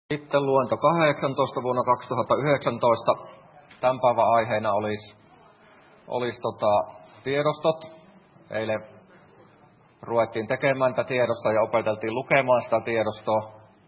Sitten luento 18 vuonna 2019. Tämän päivän aiheena olisi tiedostot. Eilen ruvettiin tekemään tätä tiedostoa ja opeteltiin lukemaan sitä tiedostoa.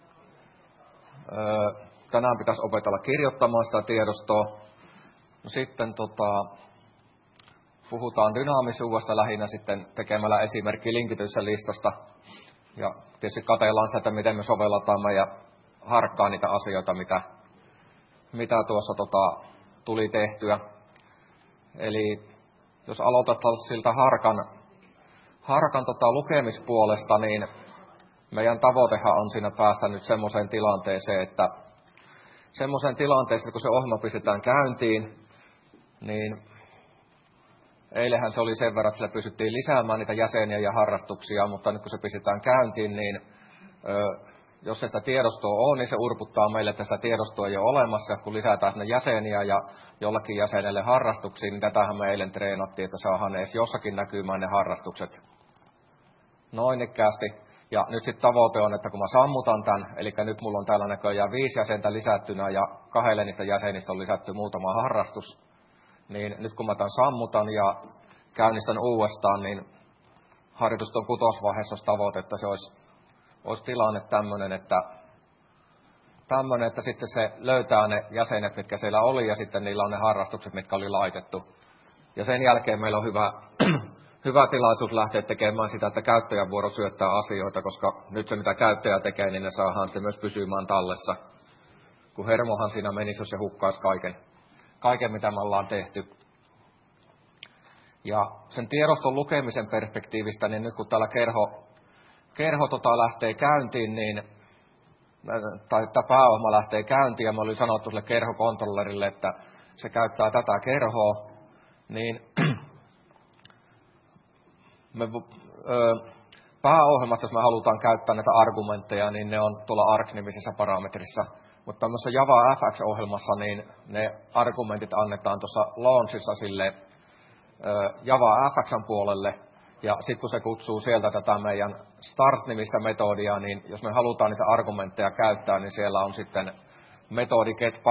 Tänään pitäisi opetella kirjoittamaan sitä tiedostoa. No sitten puhutaan dynaamisuudesta lähinnä sitten tekemällä esimerkki linkityksen listasta. Ja tietysti katsellaan sitä, että miten me sovelletaan meidän harkkaan niitä asioita, mitä tuossa tuli tehtyä. Eli jos aloitetaan siltä harkan lukemispuolesta, niin meidän tavoitehan on siinä päästä nyt semmoiseen tilanteeseen, että kun se ohjelma pistetään käyntiin, niin eilenhän se oli sen verran, että sillä pystyttiin lisäämään niitä jäseniä ja harrastuksia, mutta nyt kun se pistetään käyntiin, niin jos sitä tiedostoa on, niin se urputtaa meille, että sitä tiedostoa ei ole olemassa. Ja kun lisätään sinne jäseniä ja jollakin jäsenelle harrastuksia, niin tätähän me eilen treenattiin, että saadaan edes jossakin näkymään ne harrastukset noin ikkäästi. Ja nyt sitten tavoite on, että kun mä sammutan tämän, eli nyt mulla on täällä näköjään 5 jäsentä lisättynä ja 2 niistä jäsenistä on lisätty muutama harrastus, niin nyt kun mä tämän sammutan ja käynnistän uudestaan, niin harjoituston 6. olisi tavoite, että se olisi tilanne tämmöinen, että sitten se löytää ne jäsenet, mitkä siellä oli, ja sitten niillä on ne harrastukset, mitkä oli laitettu. Ja sen jälkeen meillä on hyvä tilaisuus lähteä tekemään sitä, että käyttäjävuoro syöttää asioita, koska nyt se, mitä käyttäjä tekee, niin ne saadaan sitten myös pysymään tallessa. Kun hermohan siinä menisi, jos se hukkaisi kaiken, mitä me ollaan tehty. Ja sen tiedoston lukemisen perspektiivistä, niin nyt kun täällä kerho lähtee käyntiin, tai tämä pääohjelma lähtee käyntiin, ja me oli sanottu sille kerhokontrollerille, että se käyttää tätä kerhoa, niin pääohjelmasta, jos me halutaan käyttää näitä argumentteja, niin ne on tuolla ARGS-nimisessä parametrissa. Mutta tämmöisessä Java FX-ohjelmassa, niin ne argumentit annetaan tuossa launchissa sille Java FX:n puolelle, ja sitten kun se kutsuu sieltä tätä meidän start-nimistä metodia, niin jos me halutaan niitä argumentteja käyttää, niin siellä on sitten metodi get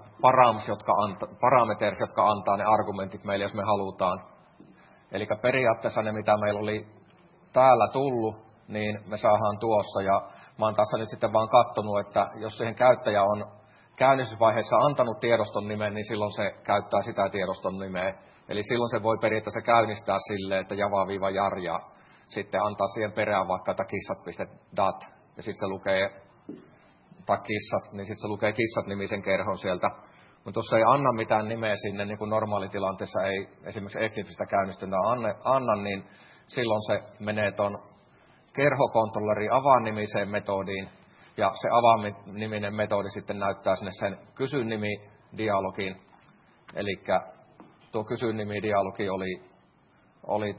parameters, jotka antaa ne argumentit meille, jos me halutaan. Eli periaatteessa ne, mitä meillä oli täällä tullut, niin me saadaan tuossa. Ja mä oon tässä nyt sitten vaan katsonut, että jos siihen käyttäjä on käynnistysvaiheessa antanut tiedoston nimen, niin silloin se käyttää sitä tiedoston nimeä. Eli silloin se voi periaatteessa käynnistää silleen, että java-jar ja sitten antaa siihen perään vaikka kissat.dat ja sitten se lukee, tai kissat, niin sitten se lukee kissat-nimisen kerhon sieltä. Mutta jos ei anna mitään nimeä sinne, niin kuin normaalitilanteessa ei esimerkiksi Eclipsestä käynnistynä anna, niin silloin se menee tuon kerhokontrollerin avaan-nimiseen metodiin, ja se avaan-niminen metodi sitten näyttää sinne sen kysyn-nimi-dialogin. Eli tuo kysyn-nimi-dialogi oli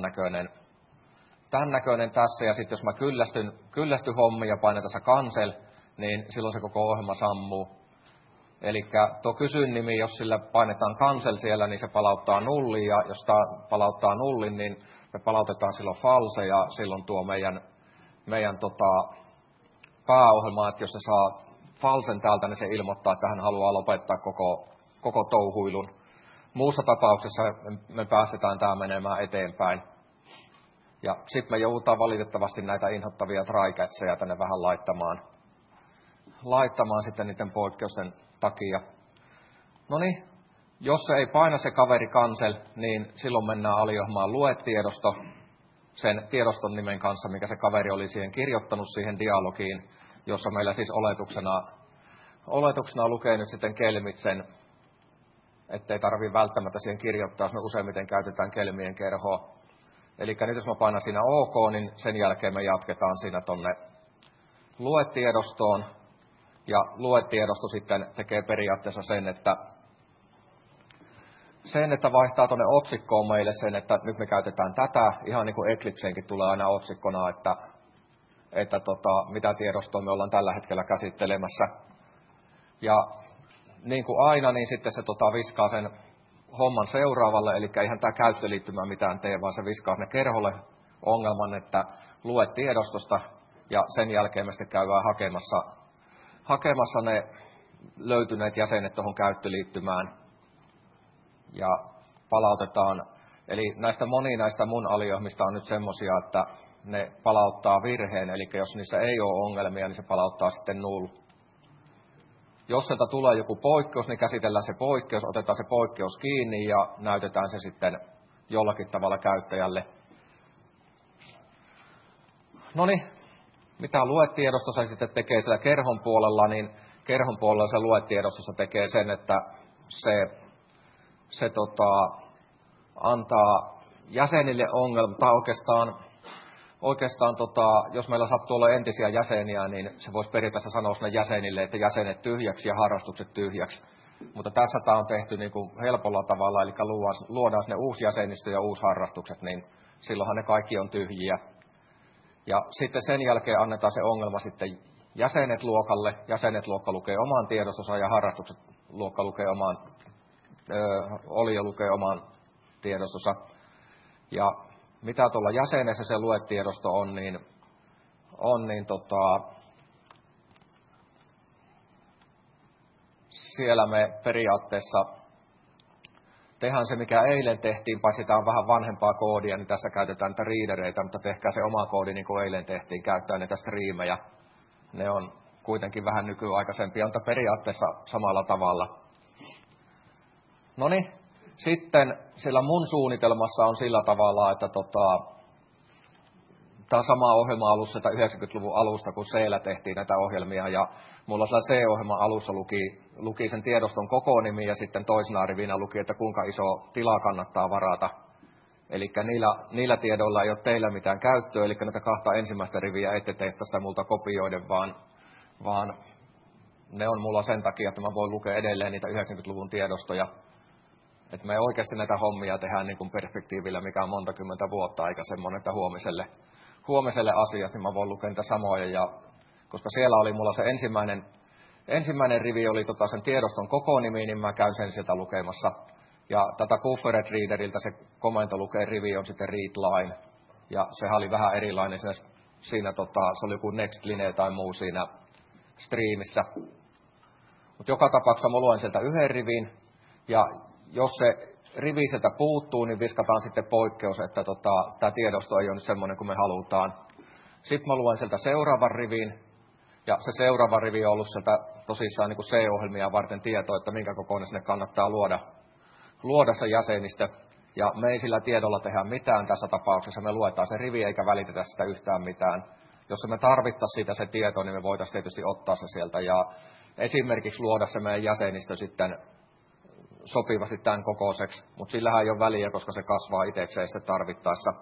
tämän näköinen tässä, ja sitten jos mä kyllästyn hommiin ja painan tässä cancel, niin silloin se koko ohjelma sammuu. Eli tuo kysyn-nimi, jos sillä painetaan cancel siellä, niin se palauttaa nullin, ja jos tämä palauttaa nullin, niin me palautetaan silloin false, ja silloin tuo meidän pääohjelma, että jos se saa falsen täältä, niin se ilmoittaa, että hän haluaa lopettaa koko touhuilun. Muussa tapauksessa me päästetään tämä menemään eteenpäin. Ja sitten me joudutaan valitettavasti näitä inhottavia try-catcheja tänne vähän laittamaan sitten niiden poikkeusten takia. No niin, jos se ei paina se kaveri cancel, niin silloin mennään aliohjelmaan luetiedosto sen tiedoston nimen kanssa, mikä se kaveri oli siihen kirjoittanut siihen dialogiin, jossa meillä siis oletuksena lukee nyt sitten kelmit sen, ettei tarvitse välttämättä siihen kirjoittaa, jos me useimmiten käytetään kelmien kerhoa. Eli nyt jos mä painan siinä OK, niin sen jälkeen me jatketaan siinä tonne luetiedostoon. Ja luetiedosto sitten tekee periaatteessa sen, että vaihtaa tuonne otsikkoon meille sen, että nyt me käytetään tätä. Ihan niin kuin Eclipseenkin tulee aina otsikkona, että mitä tiedostoa me ollaan tällä hetkellä käsittelemässä. Ja niin kuin aina, niin sitten se viskaa sen homman seuraavalle, eli eihän tämä käyttöliittymä mitään tee, vaan se viskaa sinne kerholle ongelman, että lue tiedostosta, ja sen jälkeen me sitten käydään hakemassa ne löytyneet jäsenet tuohon käyttöliittymään ja palautetaan. Eli moni näistä mun aliohmista on nyt semmoisia, että ne palauttaa virheen, eli jos niissä ei ole ongelmia, niin se palauttaa sitten null. Jos sieltä tulee joku poikkeus, niin käsitellään se poikkeus, otetaan se poikkeus kiinni ja näytetään se sitten jollakin tavalla käyttäjälle. Noniin, mitä luetiedostossa sitten tekee siellä kerhon puolella, niin kerhon puolella se luetiedostossa tekee sen, että se antaa jäsenille ongelma, tai oikeastaan jos meillä sattuu olla entisiä jäseniä, niin se voisi periaatteessa sanoa sinne jäsenille, että jäsenet tyhjäksi ja harrastukset tyhjäksi. Mutta tässä tämä on tehty niin kuin helpolla tavalla, eli luodaan sinne uusi jäsenistö ja uusi harrastukset, niin silloinhan ne kaikki on tyhjiä. Ja sitten sen jälkeen annetaan se ongelma sitten jäsenet luokalle. Jäsenet luokka lukee oman tiedostonsa ja harrastukset luokka lukee olio lukee oman tiedostonsa. Ja mitä tuolla jäsenessä se luetiedosto on, niin siellä me periaatteessa tehdään se, mikä eilen tehtiin, paitsi tämä on vähän vanhempaa koodia, niin tässä käytetään niitä readereita, mutta tehkää se oma koodi niin kuin eilen tehtiin, käyttää niitä striimejä. Ne on kuitenkin vähän nykyaikaisempia, mutta periaatteessa samalla tavalla. Noniin, sitten sillä mun suunnitelmassa on sillä tavalla, että tämä sama ohjelma alussa, 90-luvun alusta, kun C-llä tehtiin näitä ohjelmia, ja mulla sillä C-ohjelman alussa luki sen tiedoston koko nimi, ja sitten toisena rivinä luki, että kuinka iso tila kannattaa varata. Eli niillä tiedoilla ei ole teillä mitään käyttöä, eli näitä kahta ensimmäistä riviä ette tee tästä multa kopioiden, vaan ne on mulla sen takia, että mä voin lukea edelleen niitä 90-luvun tiedostoja. Että me oikeasti näitä hommia tehdään niin kuin perspektiivillä, mikä on monta kymmentä vuotta, eikä semmoinen, että huomiselle asiat, niin mä voin lukea niitä samoja. Ja, koska siellä oli mulla se ensimmäinen rivi oli sen tiedoston koko nimi, niin mä käyn sen sieltä lukemassa. Ja tätä Buffered Readeriltä se komento lukee rivi on sitten read line. Ja sehän oli vähän erilainen siinä se oli joku next line tai muu siinä striimissä. Mutta joka tapauksessa mä luen sieltä yhden rivin, ja jos se rivi sieltä puuttuu, niin viskataan sitten poikkeus, että tämä tiedosto ei ole nyt semmoinen kuin me halutaan. Sitten mä luen sieltä seuraavan rivin, ja se seuraava rivi on ollut sieltä tosissaan niin kuin C-ohjelmia varten tietoa, että minkä kokoinen sinne kannattaa luoda se jäsenistö. Ja me ei sillä tiedolla tehdä mitään tässä tapauksessa, me luetaan se rivi eikä välitetä sitä yhtään mitään. Jos me tarvittaisiin siitä se tieto, niin me voitaisiin tietysti ottaa se sieltä ja esimerkiksi luoda se meidän jäsenistö sitten sopivasti tämän kokoiseksi, mutta sillähän ei ole väliä, koska se kasvaa itsekseen sitten tarvittaessa.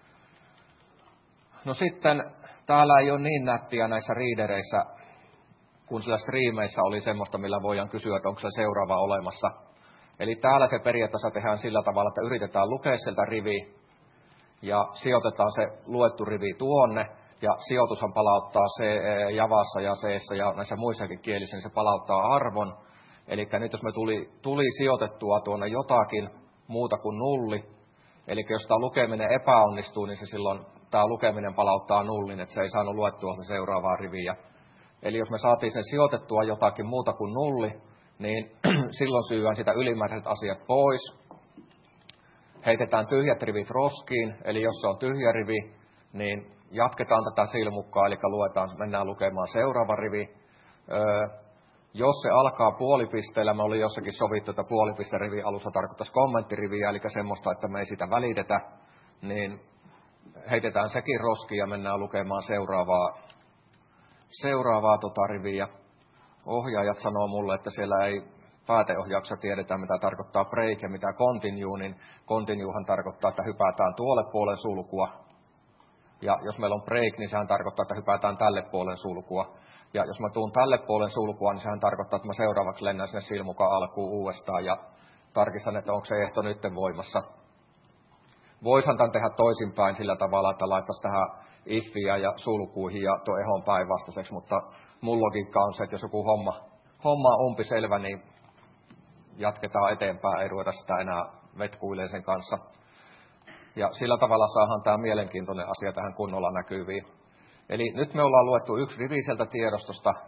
No sitten täällä ei ole niin nättiä näissä readereissä, kun sillä striimeissä oli semmoista, millä voidaan kysyä, että onko se seuraava olemassa. Eli täällä se periaatteessa tehdään sillä tavalla, että yritetään lukea sieltä rivi ja sijoitetaan se luettu rivi tuonne. Ja sijoitushan palauttaa Javassa ja C:ssä ja näissä muissakin kielissä, niin se palauttaa arvon. Eli nyt jos me tuli sijoitettua tuonne jotakin muuta kuin nulli, eli jos tämä lukeminen epäonnistuu, niin se silloin tämä lukeminen palauttaa nullin, että se ei saanut luettua se seuraavaa riviä. Eli jos me saatiin sen sijoitettua jotakin muuta kuin nulli, niin silloin syydään sitä ylimääräiset asiat pois. Heitetään tyhjät rivit roskiin, eli jos se on tyhjä rivi, niin jatketaan tätä silmukkaa, eli mennään lukemaan seuraava rivi. Jos se alkaa puolipisteellä, me oli jossakin sovittu, että puolipiste-rivi alussa tarkoittaisi kommenttiriviä, eli semmoista, että me ei sitä välitetä, niin heitetään sekin roskiin ja mennään lukemaan seuraavaa riviä. Ohjaajat sanoo mulle, että siellä ei pääteohjauksessa tiedetä, mitä tarkoittaa break ja mitä continue, niin continuehan tarkoittaa, että hypätään tuolle puolen sulkua. Ja jos meillä on break, niin sehän tarkoittaa, että hypätään tälle puolen sulkua. Ja jos mä tuun tälle puolen sulkua, niin sehän tarkoittaa, että mä seuraavaksi lennän sinne silmukaan alkuun uudestaan ja tarkistan, että onko se ehto nytten voimassa. Voishan tämän tehdä toisinpäin sillä tavalla, että laittaisi tähän ifiä ja sulkuihin ja tuo ehon päinvastaiseksi, mutta mun logiikka on se, että jos joku homma on umpiselvä, niin jatketaan eteenpäin, ei ruveta sitä enää vetkuilemaan sen kanssa. Ja sillä tavalla saadaan tämä mielenkiintoinen asia tähän kunnolla näkyviin. Eli nyt me ollaan luettu yksi rivi sieltä tiedostosta,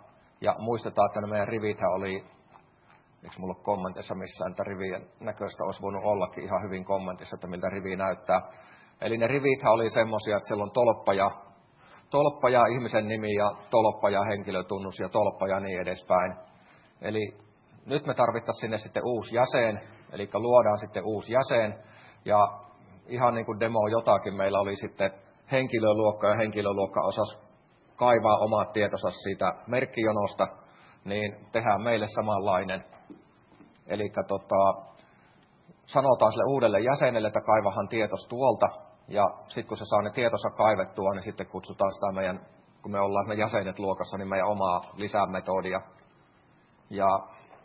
Ja muistetaan, että ne meidän rivithän oli, eikö mulla ole kommentissa missään, että rivien näköistä olisi voinut ollakin ihan hyvin kommentissa, että miltä rivi näyttää. Eli ne rivithän oli semmoisia, että siellä on tolppa ja ihmisen nimi ja tolppa ja henkilötunnus ja tolppa ja niin edespäin. Eli nyt me tarvittaisiin sinne sitten uusi jäsen, eli luodaan sitten uusi jäsen. Ja ihan niin kuin demo jotakin meillä oli sitten henkilöluokka ja henkilöluokka osasi kaivaa omat tietonsa siitä merkkijonosta, niin tehdään meille samanlainen. Eli sanotaan sille uudelle jäsenelle, että kaivahan tietos tuolta, ja sitten kun se saa ne tietonsa kaivettua, niin sitten kutsutaan sitä meidän, kun me ollaan ne jäsenet luokassa, niin meidän omaa lisämetodia. Ja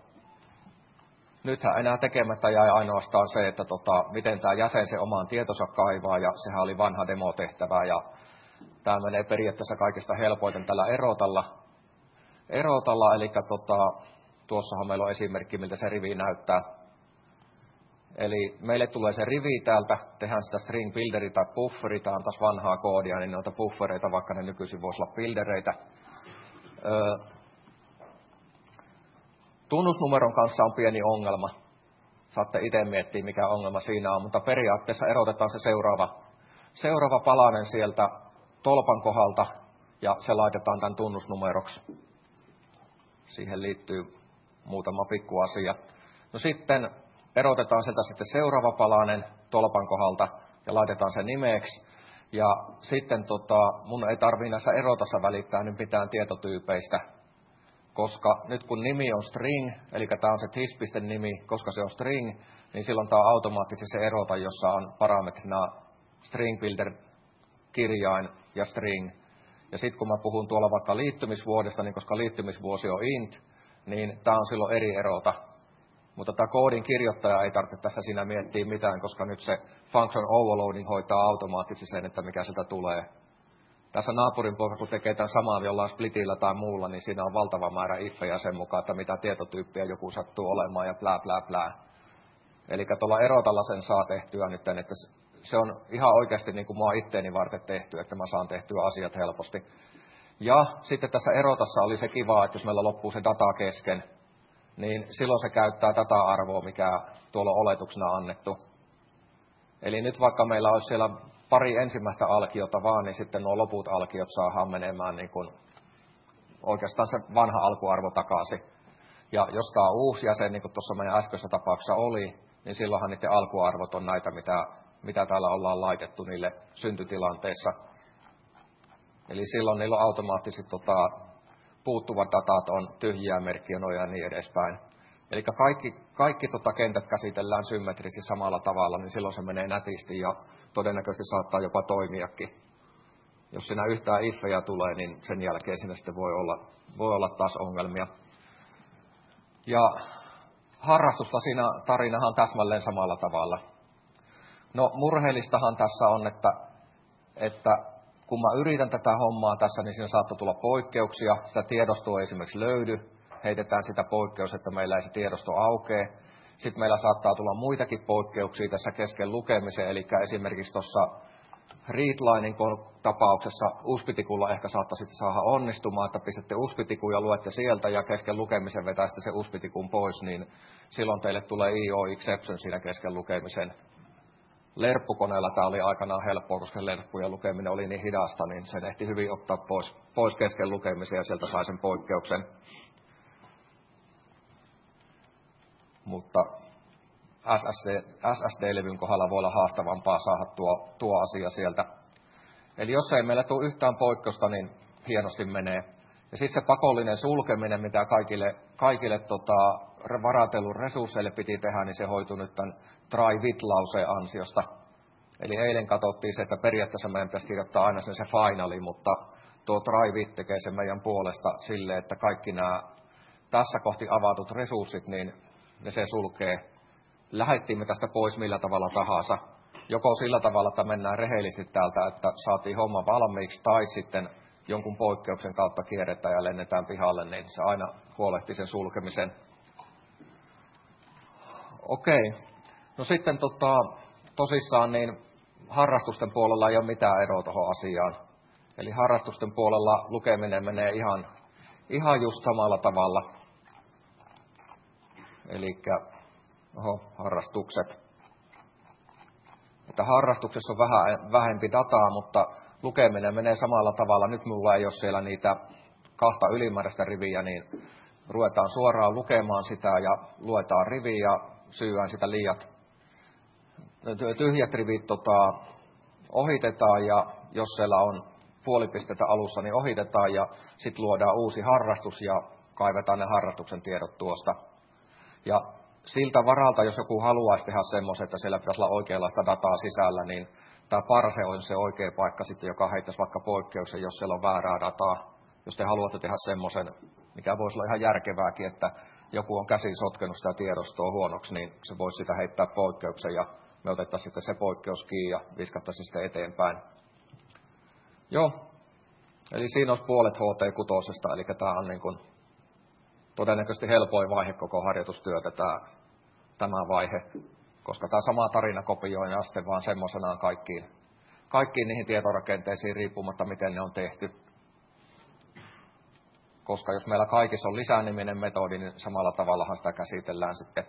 nythän enää tekemättä jäi ainoastaan se, että miten tämä jäsen se omaan tietonsa kaivaa, ja sehän oli vanha demotehtävä, ja tämä menee periaatteessa kaikista helpoiten tällä erotalla, eli tuossahan meillä on esimerkki, miltä se rivi näyttää. Eli meille tulee se rivi täältä, tehdään sitä string builderi tai bufferi, tämä on taas vanhaa koodia, niin noita buffereita, vaikka ne nykyisin voisi olla buildereitä. Tunnusnumeron kanssa on pieni ongelma. Saatte itse miettiä, mikä ongelma siinä on, mutta periaatteessa erotetaan se seuraava palanen sieltä tolpan kohdalta, ja se laitetaan tämän tunnusnumeroksi. Siihen liittyy muutama pikku asia. No sitten erotetaan sieltä sitten seuraava palanen tolpan kohdalta ja laitetaan se nimeksi. Ja sitten mun ei tarvitse näissä erotassa välittää nyt mitään tietotyypeistä, koska nyt kun nimi on string, eli tämä on se tis.nimi, koska se on string, niin silloin tämä on automaattisesti se erota, jossa on parametrina string builder, kirjain ja string. Ja sitten kun mä puhun tuolla vaikka liittymisvuodesta, niin koska liittymisvuosi on int, niin tämä on silloin eri erota. Mutta tämä koodin kirjoittaja ei tarvitse tässä siinä miettiä mitään, koska nyt se function overloading hoitaa automaattisesti sen, että mikä sieltä tulee. Tässä naapurin poika, kun tekee tämän samaa jollain splitillä tai muulla, niin siinä on valtava määrä ifejä sen mukaan, että mitä tietotyyppiä joku sattuu olemaan ja plää plää plää. Eli tuolla erotalla sen saa tehtyä nyt, että se on ihan oikeasti niin kuin mua itteeni varten tehty, että mä saan tehtyä asiat helposti. Ja sitten tässä erotassa oli se kiva, että jos meillä loppuu se data kesken, niin silloin se käyttää data-arvoa, mikä tuolla on oletuksena annettu. Eli nyt vaikka meillä olisi siellä pari ensimmäistä alkiota vaan, niin sitten nuo loput alkiot saadaan menemään niin kuin oikeastaan se vanha alkuarvo takaisin. Ja jos tämä on uusi jäsen, niin kuin tuossa meidän äskeisessä tapauksessa oli, niin silloinhan niiden alkuarvot on näitä, mitä täällä ollaan laitettu niille syntytilanteissa. Eli silloin niillä on automaattisesti puuttuvat datat on tyhjiä merkkinoja ja niin edespäin. Eli kaikki kentät käsitellään symmetrisesti samalla tavalla, niin silloin se menee nätisti ja todennäköisesti saattaa jopa toimiakin. Jos siinä yhtään ifejä tulee, niin sen jälkeen siinä sitten voi olla taas ongelmia. Ja harrastusta siinä tarinahan täsmälleen samalla tavalla. No murheellistahan tässä on, että kun mä yritän tätä hommaa tässä, niin siinä saattaa tulla poikkeuksia. Sitä tiedostoa ei esimerkiksi löydy. Heitetään sitä poikkeus, että meillä ei se tiedosto aukee. Sitten meillä saattaa tulla muitakin poikkeuksia tässä kesken lukemisen. Eli esimerkiksi tuossa readlinen tapauksessa uspitikulla ehkä saattaisi saada onnistumaan, että pistätte uspitikun ja luette sieltä ja kesken lukemisen vetäisitte se uspitikun pois, niin silloin teille tulee IO-exception siinä kesken lukemisen. Lerppukoneella tämä oli aikanaan helppoa, koska lerppujen lukeminen oli niin hidasta, niin sen ehti hyvin ottaa pois kesken lukemisen ja sieltä sai sen poikkeuksen. Mutta SSD-levyn kohdalla voi olla haastavampaa saada tuo asia sieltä. Eli jos ei meillä tule yhtään poikkeusta, niin hienosti menee. Ja sitten se pakollinen sulkeminen, mitä kaikille varatelun resursseille piti tehdä, niin se hoitui nyt tämän try with-lauseen ansiosta. Eli eilen katsottiin se, että periaatteessa meidän pitäisi kirjoittaa aina se finali, mutta tuo try with tekee sen meidän puolesta silleen, että kaikki nämä tässä kohti avatut resurssit, niin ne se sulkee. Lähettiin me tästä pois millä tavalla tahansa. Joko sillä tavalla, että mennään rehellisesti täältä, että saatiin homma valmiiksi, tai sitten jonkun poikkeuksen kautta kierretään ja lennetään pihalle, niin se aina huolehtii sen sulkemisen. Okei. No sitten tosissaan niin harrastusten puolella ei ole mitään eroa tuohon asiaan. Eli harrastusten puolella lukeminen menee ihan just samalla tavalla. Eli harrastukset. Että harrastuksessa on vähän vähempi dataa, mutta lukeminen menee samalla tavalla. Nyt mulla ei ole siellä niitä 2 ylimääräistä riviä, niin ruvetaan suoraan lukemaan sitä ja luetaan riviä ja syyään sitä liiat. Tyhjät rivit ohitetaan ja jos siellä on puolipisteitä alussa, niin ohitetaan ja sitten luodaan uusi harrastus ja kaivetaan ne harrastuksen tiedot tuosta. Ja siltä varalta, jos joku haluaisi tehdä semmoisen, että siellä pitäisi olla oikeanlaista dataa sisällä, niin tämä parse on se oikea paikka sitten, joka heittäisi vaikka poikkeuksen, jos siellä on väärää dataa. Jos te haluatte tehdä semmoisen, mikä voisi olla ihan järkevääkin, että joku on käsin sotkenut sitä tiedostoa huonoksi, niin se voisi sitä heittää poikkeuksen ja me otettaisiin sitten se poikkeus kiinni ja viskattaisiin sitten eteenpäin. Joo, eli siinä olisi puolet HT6, eli tämä on niin kuin todennäköisesti helpoin vaihe koko harjoitustyötä tämä vaihe, koska tämä sama tarina kopioidaan sitten vaan semmoisenaan kaikkiin niihin tietorakenteisiin riippumatta, miten ne on tehty. Koska jos meillä kaikissa on lisäniminen metodi, niin samalla tavallahan sitä käsitellään sitten.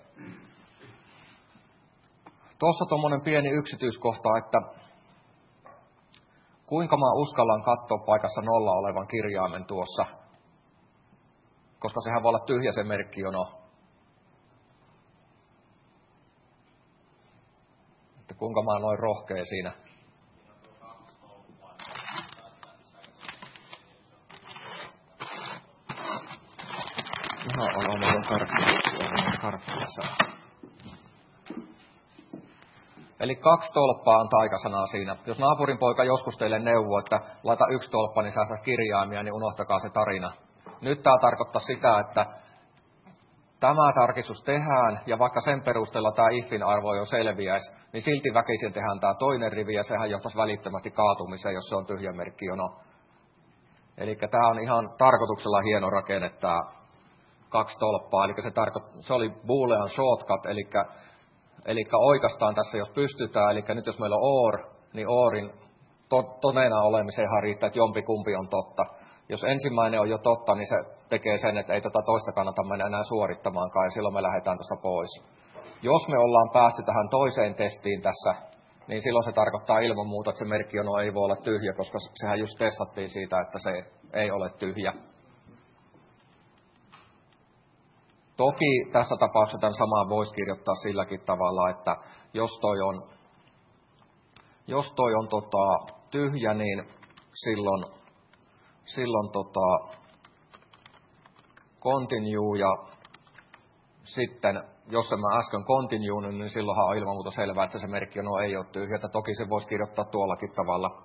Tuossa tuommoinen pieni yksityiskohta, että kuinka mä uskallan katsoa paikassa 0 olevan kirjaimen tuossa, koska sehän voi olla tyhjä se merkkijono. Että kuinka mä oon noin rohkea siinä. Ihan on ollut karkkeessa. Eli 2 tolppaa on taikasanaa siinä. Jos naapurin poika joskus teille neuvoo, että laita 1 tolppa, niin säästät kirjaimia, niin unohtakaa se tarina. Nyt tämä tarkoittaa sitä, että tämä tarkistus tehdään, ja vaikka sen perusteella tämä ifin arvo jo selviäisi, niin silti väkisin tehdään tämä toinen rivi, ja sehän johtaisi välittömästi kaatumiseen, jos se on tyhjä merkkijono. Eli tämä on ihan tarkoituksella hieno rakenne, tämä 2 tolppaa. Eli se oli boolean shortcut, eli oikeastaan tässä, jos pystytään, eli nyt jos meillä on OR, niin ORin todena olemiseenhan riittää, että jompikumpi on totta. Jos ensimmäinen on jo totta, niin se tekee sen, että ei tätä toista kannata mennä enää suorittamaankaan, ja silloin me lähdetään tuosta pois. Jos me ollaan päästy tähän toiseen testiin tässä, niin silloin se tarkoittaa ilman muuta, että se merkkijono ei voi olla tyhjä, koska sehän just testattiin siitä, että se ei ole tyhjä. Toki tässä tapauksessa tämän samaa voisi kirjoittaa silläkin tavalla, että jos toi on tyhjä, niin silloin continue ja sitten, jos en mä äsken continue, niin silloinhan on ilman muuta selvää, että se merkkijono ei ole tyhjä. Että toki se voisi kirjoittaa tuollakin tavalla.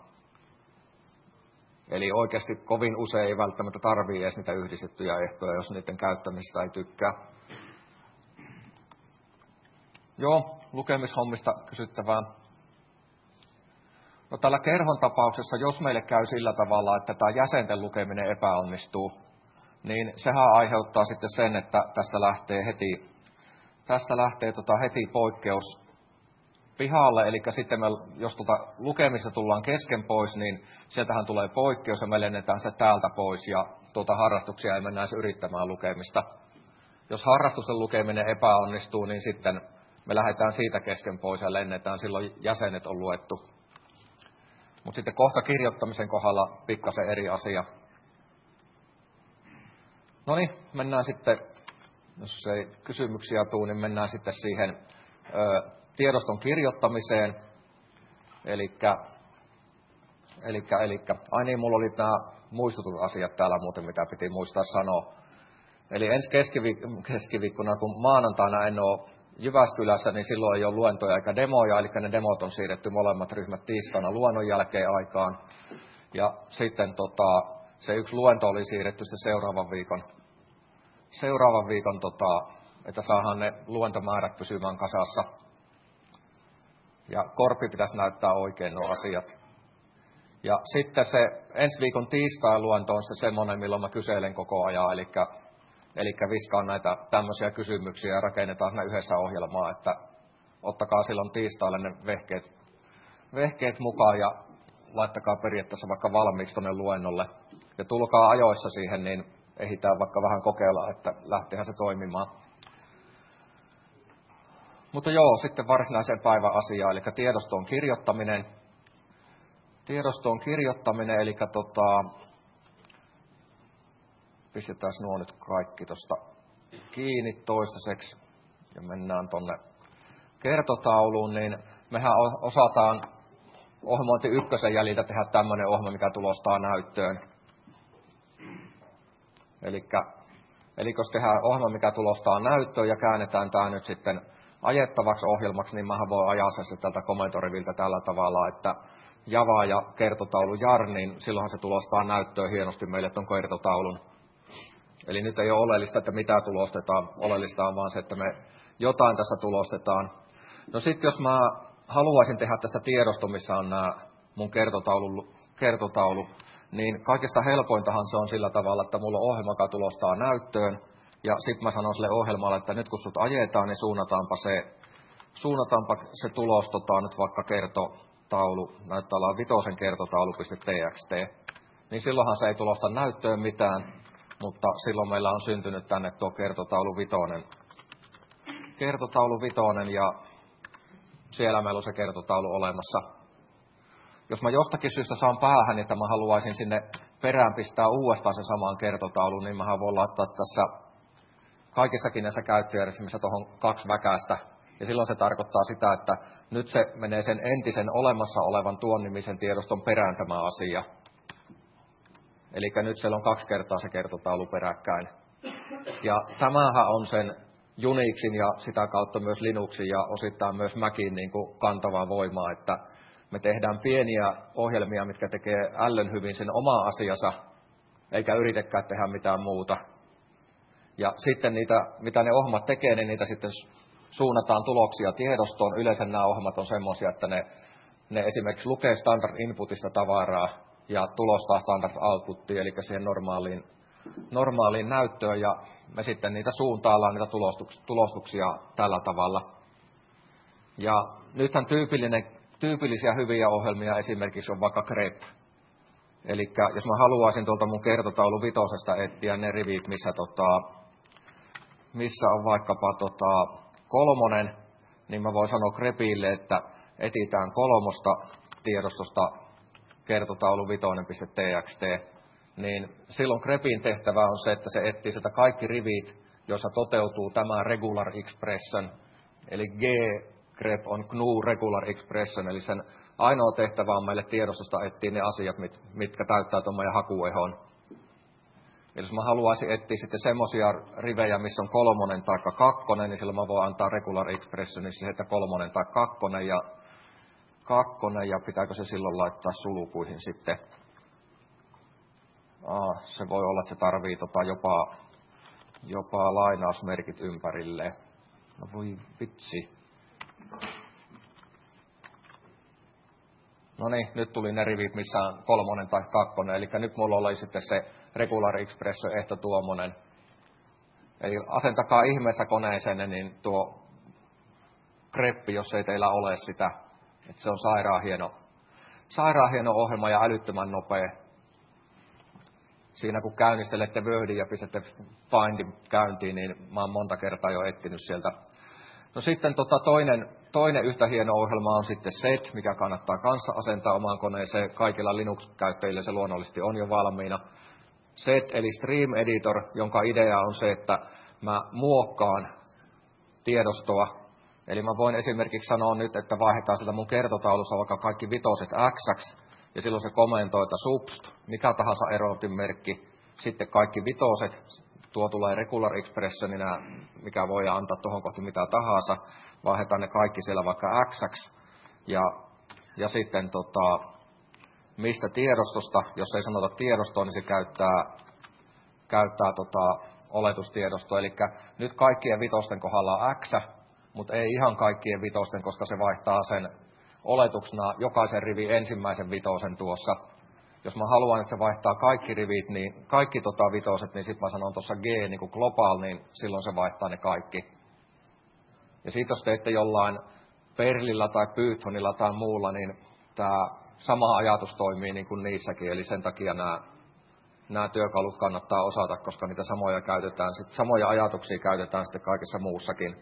Eli oikeasti kovin usein ei välttämättä tarvitse edes niitä yhdistettyjä ehtoja, jos niiden käyttämistä ei tykkää. Joo, lukemishommista kysyttävää. No tällä kerhon tapauksessa, jos meille käy sillä tavalla, että tämä jäsenten lukeminen epäonnistuu, niin sehän aiheuttaa sitten sen, että tästä lähtee heti poikkeus pihalle, eli sitten jos lukemista tullaan kesken pois, niin sieltähän tulee poikkeus ja me lennetään se täältä pois ja harrastuksia ei mennä edes yrittämään lukemista. Jos harrastusten lukeminen epäonnistuu, niin sitten me lähdetään siitä kesken pois ja lennetään, silloin jäsenet on luettu. Mutta sitten kohta kirjoittamisen kohdalla pikkasen eri asia. No niin, mennään sitten, jos ei kysymyksiä tule, niin mennään sitten siihen tiedoston kirjoittamiseen. Ai niin, mulla oli nämä muistutusasiat täällä muuten, mitä piti muistaa sanoa. Eli ensi keskiviikkona, kun maanantaina en ole Jyväskylässä, niin silloin ei ole luentoja eikä demoja, eli ne demot on siirretty molemmat ryhmät tiistaina luennon jälkeen aikaan. Ja sitten se yksi luento oli siirretty se seuraavan viikon että saadaan ne luentomäärät pysymään kasassa. Ja korppi pitäisi näyttää oikein nuo asiat. Ja sitten se ensi viikon tiistain luento on sitten semmoinen, milloin mä kyselen koko ajan, eli viskaan näitä tämmöisiä kysymyksiä ja rakennetaan ne yhdessä ohjelmaa, että ottakaa silloin tiistaille ne vehkeet mukaan ja laittakaa periaatteessa vaikka valmiiksi tuonne luennolle. Ja tulkaa ajoissa siihen, niin ehditään vaikka vähän kokeilla, että lähteehän se toimimaan. Mutta joo, sitten varsinaiseen päivän asiaan, eli tiedostoon kirjoittaminen. Tiedostoon kirjoittaminen, eli pistetään nuo nyt kaikki tuosta kiinni toistaiseksi ja mennään tuonne kertotauluun, niin mehän osataan ohjelmointi 1 jäljiltä tehdä tämmöinen ohjelma, mikä tulostaa näyttöön. Eli jos tehdään ohjelma, mikä tulostaa näyttöön ja käännetään tämä nyt sitten ajettavaksi ohjelmaksi, niin mähän voi ajaa sen tältä komentoriviltä tällä tavalla, että Java ja kertotaulu jar, niin silloinhan se tulostaa näyttöön hienosti meille tuon kertotaulun. Eli nyt ei ole oleellista, että mitä tulostetaan, oleellista on vaan se, että me jotain tässä tulostetaan. No sitten jos mä haluaisin tehdä tästä tiedosto, missä on nämä mun kertotaulu, niin kaikista helpointahan se on sillä tavalla, että mulla on ohjelma, joka tulostaa näyttöön, ja sitten mä sanon sille ohjelmalle, että nyt kun sut ajetaan, niin suunnataanpa se tulos nyt vaikka kertotaulu, näyttää olla 5 kertotaulu.txt, niin silloinhan se ei tulosta näyttöön mitään, mutta silloin meillä on syntynyt tänne tuo kertotaulu 5, ja siellä meillä on se kertotaulu olemassa. Jos mä jostakin syystä saan päähän, että mä haluaisin sinne perään pistää uudestaan sen saman kertotaulun, niin mähän voin laittaa tässä kaikissakin näissä käyttöjärjestelmissä tuohon 2 väkästä. Ja silloin se tarkoittaa sitä, että nyt se menee sen entisen olemassa olevan tuon nimisen tiedoston perään tämä asia. Eli nyt siellä on 2 kertaa se kertotaulu peräkkäin. Ja tämähän on sen Unixin ja sitä kautta myös Linuxin ja osittain myös Macin niin kuin kantavaa voimaa, että me tehdään pieniä ohjelmia, mitkä tekee ällön hyvin sen oma asiansa, eikä yritäkään tehdä mitään muuta. Ja sitten niitä, mitä ne ohjelmat tekee, niin niitä sitten suunnataan tuloksia tiedostoon. Yleensä nämä ohjelmat on semmoisia, että ne esimerkiksi lukee standard inputista tavaraa ja tulostaa standard outputtia, eli siihen normaaliin näyttöön, ja me sitten niitä suuntaillaan, niitä tulostuksia tällä tavalla. Ja nythän tyypillisiä hyviä ohjelmia esimerkiksi on vaikka grep. Eli jos mä haluaisin tuolta mun kertotaulu 5 etsiä ne rivit, missä on vaikkapa 3, niin mä voin sanoa grepille, että etsitään 3 tiedostosta kertotaulu 5.txt, niin silloin grepin tehtävä on se, että se etsii sieltä kaikki rivit, joissa toteutuu tämä regular expression, eli grep on GNU regular expression, eli sen ainoa tehtävä on meille tiedostosta etsiä ne asiat, mitkä täyttää tuon meidän hakuehon. Eli jos mä haluaisin etsiä sitten semmoisia rivejä, missä on 3 tai 2, niin silloin mä voin antaa regular expressionissa, että 3 tai 2, ja pitääkö se silloin laittaa sulukuihin sitten. Se voi olla, että se tarvii jopa lainausmerkit ympärilleen. No voi vitsi. No niin, nyt tuli ne rivit, missä on 3 tai 2, eli nyt mulla oli sitten se regular expression ehto tuommoinen. Eli asentakaa ihmeessä koneeseen, niin tuo greppi, jos ei teillä ole sitä, että se on sairaan hieno ohjelma ja älyttömän nopea. Siinä kun käynnistelette Wordin ja pistätte Findin käyntiin, niin mä oon monta kertaa jo etsinyt sieltä. No sitten toinen yhtä hieno ohjelma on sitten set, mikä kannattaa kanssa asentaa omaan koneeseen. Kaikilla Linux-käyttäjillä se luonnollisesti on jo valmiina. Set eli Stream Editor, jonka idea on se, että mä muokkaan tiedostoa. Eli mä voin esimerkiksi sanoa nyt, että vaihdetaan sitä mun kertotaulussa vaikka kaikki 5 x, ja silloin se komentoi, että subst, mikä tahansa erotin merkki, sitten kaikki 5, tuo tulee regular expressionina, mikä voi antaa tuohon kohti mitä tahansa, vaihdetaan ne kaikki siellä vaikka x, ja sitten mistä tiedostosta, jos ei sanota tiedostoa, niin se käyttää oletustiedostoa, eli nyt kaikkien 5 kohdalla on x, mutta ei ihan kaikkien 5, koska se vaihtaa sen oletuksena jokaisen rivin ensimmäisen 5 tuossa. Jos mä haluan, että se vaihtaa kaikki rivit, niin kaikki 5, niin sitten mä sanon tuossa g niin kuin global, niin silloin se vaihtaa ne kaikki. Ja sitten jos teette jollain Perlillä tai Pythonilla tai muulla, niin tämä sama ajatus toimii niin kuin niissäkin, eli sen takia nämä työkalut kannattaa osata, koska niitä samoja ajatuksia käytetään sitten kaikessa muussakin.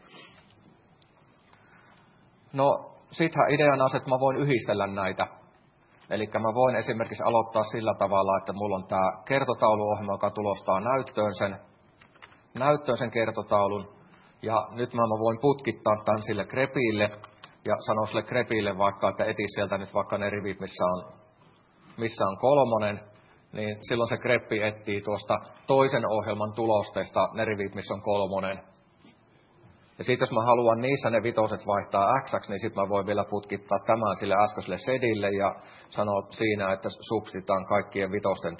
No, sittenhän ideana on se, että mä voin yhdistellä näitä. Eli mä voin esimerkiksi aloittaa sillä tavalla, että mulla on tämä kertotauluohjelma, joka tulostaa näyttöön sen kertotaulun. Ja nyt mä voin putkittaa tämän sille grepille ja sanoa sille grepille vaikka, että eti sieltä nyt vaikka ne rivit, missä on 3, niin silloin se greppi etsii tuosta toisen ohjelman tulosteista ne rivit, missä on 3. Ja sitten jos mä haluan niissä ne vitoset vaihtaa x, niin sitten mä voin vielä putkittaa tämän sille äskeiselle sedille ja sanoa siinä, että substitaan kaikkien vitosten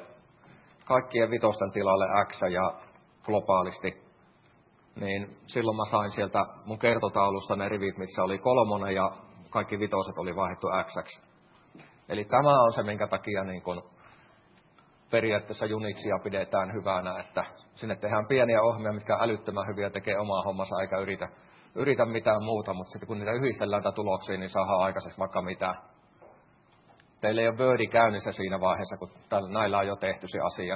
tilalle x ja globaalisti. Niin silloin mä sain sieltä mun kertotaulusta ne rivit, missä oli 3 ja kaikki vitoset oli vaihdettu x. Eli tämä on se, minkä takia niin kun periaatteessa Unixia pidetään hyvänä, että sinne tehdään pieniä ohjelmia, mitkä on älyttömän hyviä, tekee omaa hommansa eikä yritä mitään muuta, mutta sitten kun niitä yhdistellään tuloksiin, niin saadaan aikaiseksi vaikka mitään. Teillä ei ole Wordi käynnissä siinä vaiheessa, kun näillä on jo tehty se asia.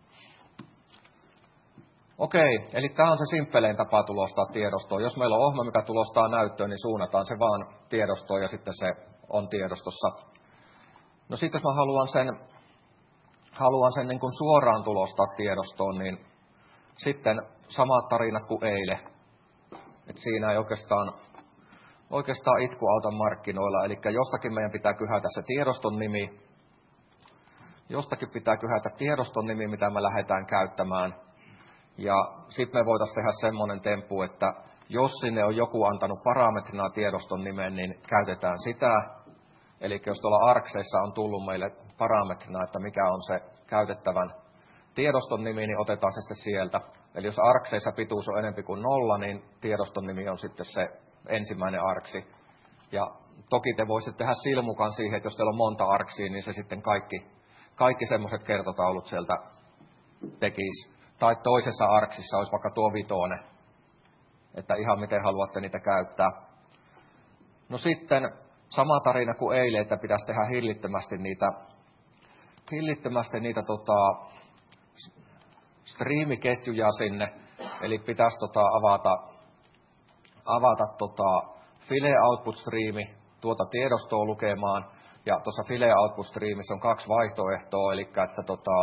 Okei, eli tämä on se simppelein tapa tulostaa tiedostoa. Jos meillä on ohjelma, mikä tulostaa näyttöön, niin suunnataan se vaan tiedostoon ja sitten se on tiedostossa. No sitten jos mä haluan sen niin kuin suoraan tulostaa tiedostoon, niin sitten samat tarinat kuin eilen. Et siinä ei oikeastaan itku auta markkinoilla. Eli jostakin meidän pitää kyhätä se tiedoston nimi. Jostakin pitää kyhätä tiedoston nimi, mitä me lähdetään käyttämään. Ja sitten me voitaisiin tehdä semmoinen temppu, että jos sinne on joku antanut parametrina tiedoston nimen, niin käytetään sitä. Eli jos tuolla Arxeissa on tullut meille parametrina, että mikä on se käytettävän tiedoston nimi, niin otetaan se sitten sieltä. Eli jos Arxeissa pituus on enemmän kuin 0, niin tiedoston nimi on sitten se ensimmäinen arksi. Ja toki te voisitte tehdä silmukan siihen, että jos teillä on monta arksia, niin se sitten kaikki semmoiset kertotaulut sieltä tekisi. Tai toisessa arksissa olisi vaikka tuo 5, että ihan miten haluatte niitä käyttää. No sitten sama tarina kuin eilen, että pitäisi tehdä hillittömästi niitä striimiketjuja sinne. Eli pitäisi avata file output striimi tuota tiedostoa lukemaan. Ja tuossa file output striimissä on 2 vaihtoehtoa, eli että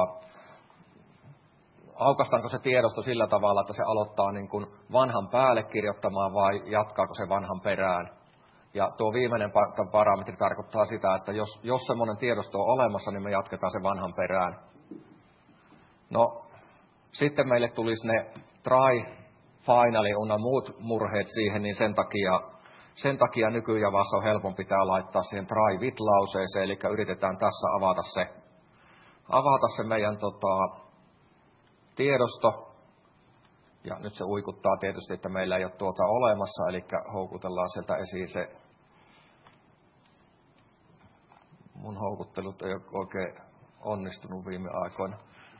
aukaistaanko se tiedosto sillä tavalla, että se aloittaa niin kuin vanhan päälle kirjoittamaan vai jatkaako se vanhan perään. Ja tuo viimeinen parametri tarkoittaa sitä, että jos semmoinen tiedosto on olemassa, niin me jatketaan se vanhan perään. No, sitten meille tulisi ne try, finally unna muut murheet siihen, niin sen takia nykyjavassa on helpompi laittaa siihen try with-lauseeseen, eli yritetään tässä avata se meidän tiedosto. Ja nyt se uikuttaa tietysti, että meillä ei ole tuota olemassa, eli houkutellaan sieltä esiin se. Mun houkuttelut ei ole oikein onnistunut viime aikoina.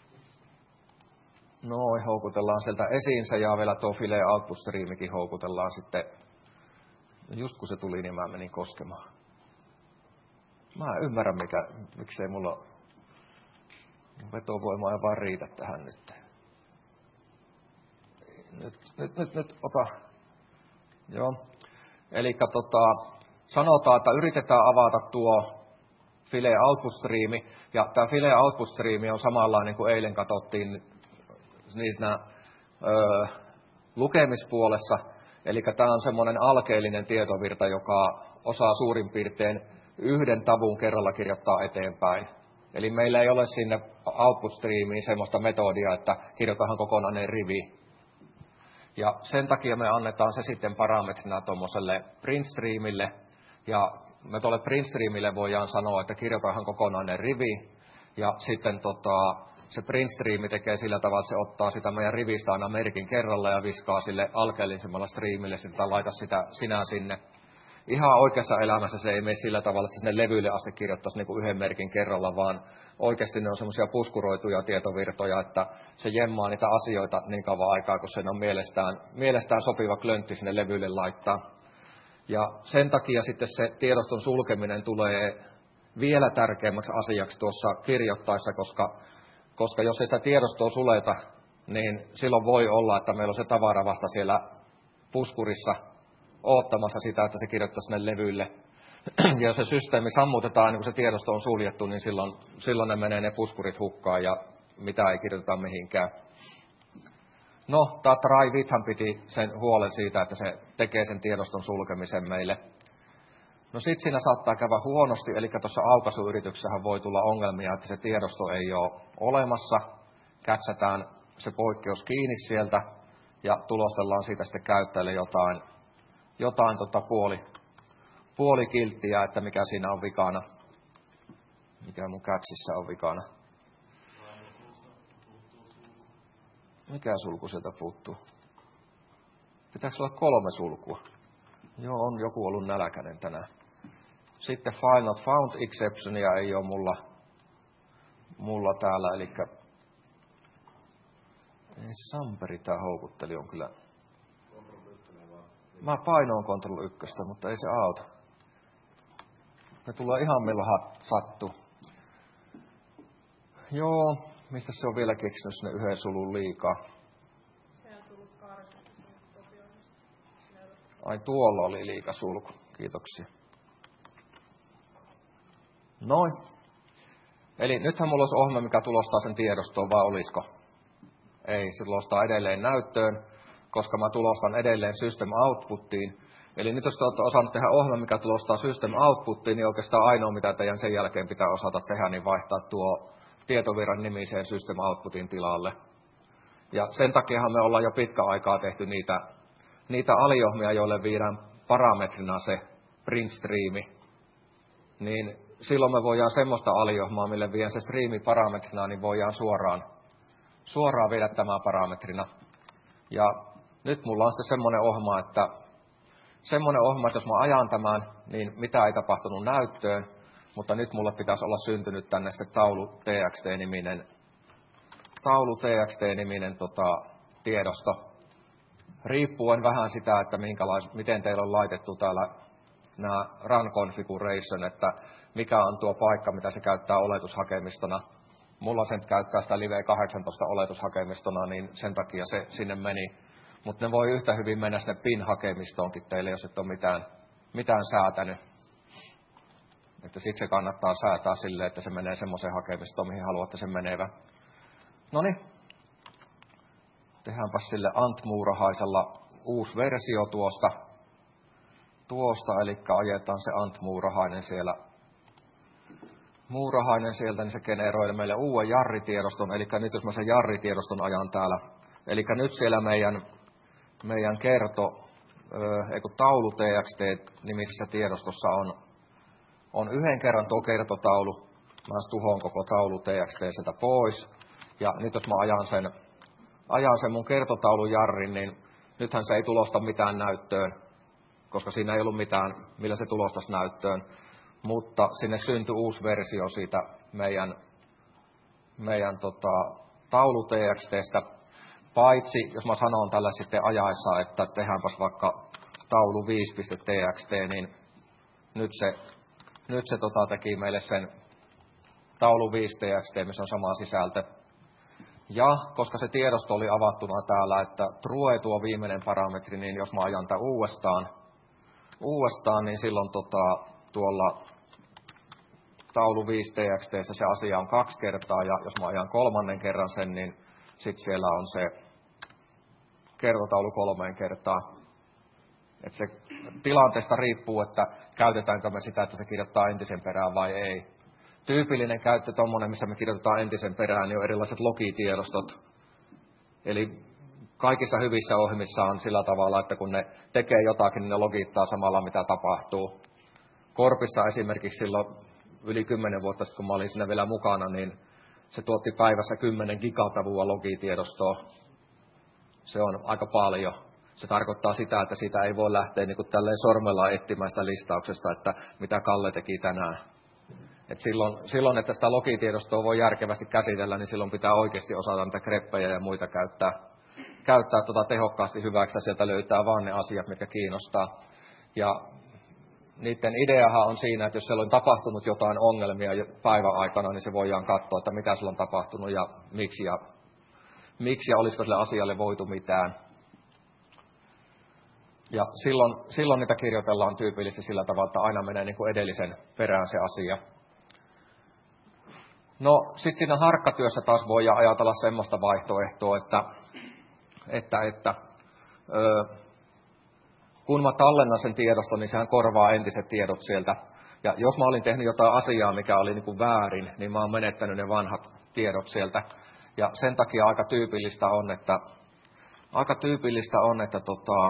Noin, houkutellaan sieltä esiin se ja vielä tuo file output streamikin houkutellaan sitten. Just kun se tuli, niin mä menin koskemaan. Mä en ymmärrä, miksei mulla vetovoimaa ei vaan riitä tähän nyt. Nyt, ota. Joo. Elikkä sanotaan, että yritetään avata tuo file output streami. Ja tämä file output streami on samanlainen kuin eilen katsottiin niissä lukemispuolessa. Eli tämä on semmoinen alkeellinen tietovirta, joka osaa suurin piirtein 1 tavun kerralla kirjoittaa eteenpäin. Eli meillä ei ole sinne output streamiin semmoista metodia, että kirjoitetaan kokonainen rivi. Ja sen takia me annetaan se sitten parametrina tuommoiselle printstreamille. Ja me tuolle printstreamille voidaan sanoa, että kirjoitetaan kokonainen rivi. Ja sitten se printstreami tekee sillä tavalla, että se ottaa sitä meidän rivistä aina merkin kerralla ja viskaa sille alkeellisemmalla streamille, sitten laita sitä sinä sinne. Ihan oikeassa elämässä se ei mene sillä tavalla, että sinne levyille asti kirjoittaisi niin kuin 1 merkin kerralla, vaan oikeasti ne on semmoisia puskuroituja tietovirtoja, että se jemmaa niitä asioita niin kauan aikaa, kun sen on mielestään sopiva klöntti sinne levyille laittaa. Ja sen takia sitten se tiedoston sulkeminen tulee vielä tärkeämmäksi asiaksi tuossa kirjoittaessa, koska koska jos ei sitä tiedostoa suleta, niin silloin voi olla, että meillä on se tavara vasta siellä puskurissa oottamassa sitä, että se kirjoittaa sinne levyille. Ja jos se systeemi sammutetaan, niin kun se tiedosto on suljettu, niin silloin ne menee ne puskurit hukkaan ja mitä ei kirjoiteta mihinkään. No, tämä Try-Vithän piti sen huolen siitä, että se tekee sen tiedoston sulkemisen meille. No sit siinä saattaa käydä huonosti, eli tuossa aukaisuyrityksessähän voi tulla ongelmia, että se tiedosto ei ole olemassa. Kätsätään se poikkeus kiinni sieltä ja tulostellaan siitä sitten käyttäjälle jotain puolikilttiä, että mikä siinä on vikana. Mikä mun kätsissä on vikana. Mikä sulku sieltä puuttuu? Pitääkö olla 3 sulkua? Joo, on joku ollut nälkäinen tänään. Sitten File Not Found Exceptionia ei ole mulla täällä, eli ei Samperi tää houkutteli on kyllä. Mä painoin Ctrl 1, mutta ei se auta. Ne tulee ihan milloin sattuu. Joo, mistä se on vielä keksinyt sinne yhden sulun liikaa? Se on tullut kopioinnista. Ai tuolla oli liika sulku. Kiitoksia. Noin. Eli nythän mulla olisi ohjelma, mikä tulostaa sen tiedostoon, vai olisiko? Ei, se tulostaa edelleen näyttöön, koska mä tulostan edelleen system outputtiin. Eli nyt jos te olette osannut tehdä ohjelma, mikä tulostaa system outputtiin, niin oikeastaan ainoa, mitä teidän sen jälkeen pitää osata tehdä, niin vaihtaa tuo tietovirran nimiseen system outputin tilalle. Ja sen takiahan me ollaan jo pitkä aikaa tehty niitä aliohmia, joille viedään parametrina se print streami. Niin silloin me voidaan semmoista aliohmaa, mille vien se streami parametrina, niin voidaan suoraan viedä tämä parametrina. Ja nyt mulla on sitten semmoinen ohjelma, että jos mä ajan tämän, niin mitä ei tapahtunut näyttöön, mutta nyt mulle pitäisi olla syntynyt tänne se taulu txt-niminen tiedosto. Riippuen vähän sitä, että miten teillä on laitettu täällä nämä run configuration, että mikä on tuo paikka, mitä se käyttää oletushakemistona. Mulla sen käyttää sitä Live 18 oletushakemistona, niin sen takia se sinne meni. Mutta ne voi yhtä hyvin mennä sinne PIN-hakemistoonkin teille, jos et ole mitään säätänyt. Että siksi se kannattaa säätää silleen, että se menee semmoiseen hakemistoon, mihin haluatte sen menevän. Noniin. Tehdäänpä sille Ant-muurahaisella uusi versio tuosta, eli ajetaan se Ant-muurahainen sieltä, niin se generoi meille uuden jarritiedoston. Eli nyt jos mä sen jarritiedoston ajan täällä, eli nyt siellä meidän taulu txt-nimisessä tiedostossa on yhden kerran tuo kertotaulu. Mä tuhoan koko taulu txt sieltä pois. Ja nyt jos mä ajan sen mun kertotaulun jarrin, niin nythän se ei tulosta mitään näyttöön, koska siinä ei ollut mitään, millä se tulostaisi näyttöön. Mutta sinne syntyi uusi versio siitä meidän taulu txt:stä. Paitsi, jos mä sanon tällä sitten ajaessa, että tehdäänpäs vaikka taulu 5.txt, niin nyt se teki meille sen taulu 5.txt, missä on sama sisältö. Ja koska se tiedosto oli avattuna täällä, että true tuo viimeinen parametri, niin jos mä ajan tämän uudestaan, niin silloin tuolla taulu 5.txt se asia on 2 kertaa, ja jos mä ajan 3. kerran sen, niin sitten siellä on se kertotaulu 3 kertaa. Et se tilanteesta riippuu, että käytetäänkö me sitä, että se kirjoittaa entisen perään vai ei. Tyypillinen käyttö tommonen, missä me kirjoitetaan entisen perään, niin on erilaiset logitiedostot. Eli kaikissa hyvissä ohjelmissa on sillä tavalla, että kun ne tekee jotakin, niin ne logittaa samalla, mitä tapahtuu. Korpissa esimerkiksi silloin yli 10 vuotta sitten, kun mä olin siinä vielä mukana, niin se tuotti päivässä 10 gigatavua logitiedostoa. Se on aika paljon. Se tarkoittaa sitä, että siitä ei voi lähteä niin kuin tälleen sormella etsimään sitä listauksesta, että mitä Kalle teki tänään. Et silloin, että sitä logitiedostoa voi järkevästi käsitellä, niin silloin pitää oikeasti osata niitä greppejä ja muita käyttää tehokkaasti hyväksi, ja sieltä löytää vaan ne asiat, mitkä kiinnostaa. Ja niiden ideahan on siinä, että jos siellä on tapahtunut jotain ongelmia päivän aikana, niin se voidaan katsoa, että mitä siellä on tapahtunut ja miksi ja olisiko sille asialle voitu mitään. Ja silloin niitä kirjoitellaan tyypillisesti sillä tavalla, että aina menee niin kuin edellisen perään se asia. No, sitten siinä harkkatyössä taas voi ajatella semmoista vaihtoehtoa, että kun mä tallennan sen tiedoston, niin sehän korvaa entiset tiedot sieltä. Ja jos mä olin tehnyt jotain asiaa, mikä oli niin kuin väärin, niin mä oon menettänyt ne vanhat tiedot sieltä. Ja sen takia aika tyypillistä on, että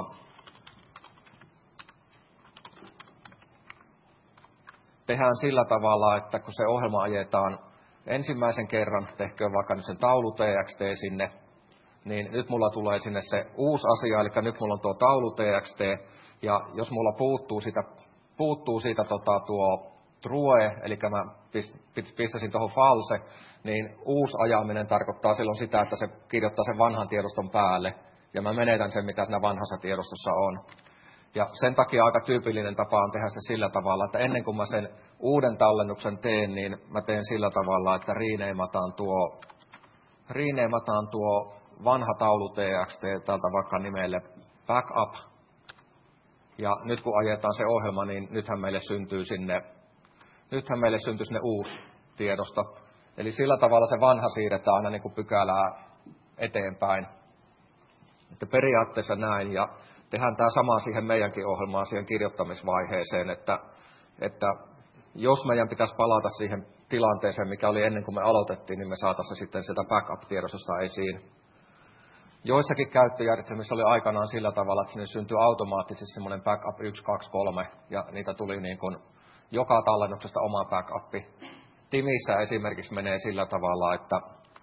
tehdään sillä tavalla, että kun se ohjelma ajetaan ensimmäisen kerran, tehköön vaikka nyt sen taulu TXT sinne, niin nyt mulla tulee sinne se uusi asia, eli nyt mulla on tuo taulu TXT, ja jos mulla puuttuu siitä tuo true, eli mä pistäisin tuohon false, niin uusi ajaminen tarkoittaa silloin sitä, että se kirjoittaa sen vanhan tiedoston päälle, ja mä menetän sen, mitä siinä vanhassa tiedostossa on. Ja sen takia aika tyypillinen tapa on tehdä se sillä tavalla, että ennen kuin mä sen uuden tallennuksen teen, niin mä teen sillä tavalla, että renamataan tuo vanha taulu TXT täältä vaikka nimelle backup. Ja nyt kun ajetaan se ohjelma, niin nythän meille syntyy sinne uusi tiedosto. Eli sillä tavalla se vanha siirretään aina niin kuin pykälää eteenpäin. Että periaatteessa näin, ja tehdään tämä sama siihen meidänkin ohjelmaan, siihen kirjoittamisvaiheeseen, että jos meidän pitäisi palata siihen tilanteeseen, mikä oli ennen kuin me aloitettiin, niin me saataisiin se sitten sieltä backup-tiedostosta esiin. Joissakin käyttöjärjestelmissä oli aikanaan sillä tavalla, että sinne syntyi automaattisesti semmoinen backup 1, 2, 3, ja niitä tuli niin kuin joka tallennuksesta oma backup. Timissä esimerkiksi menee sillä tavalla, että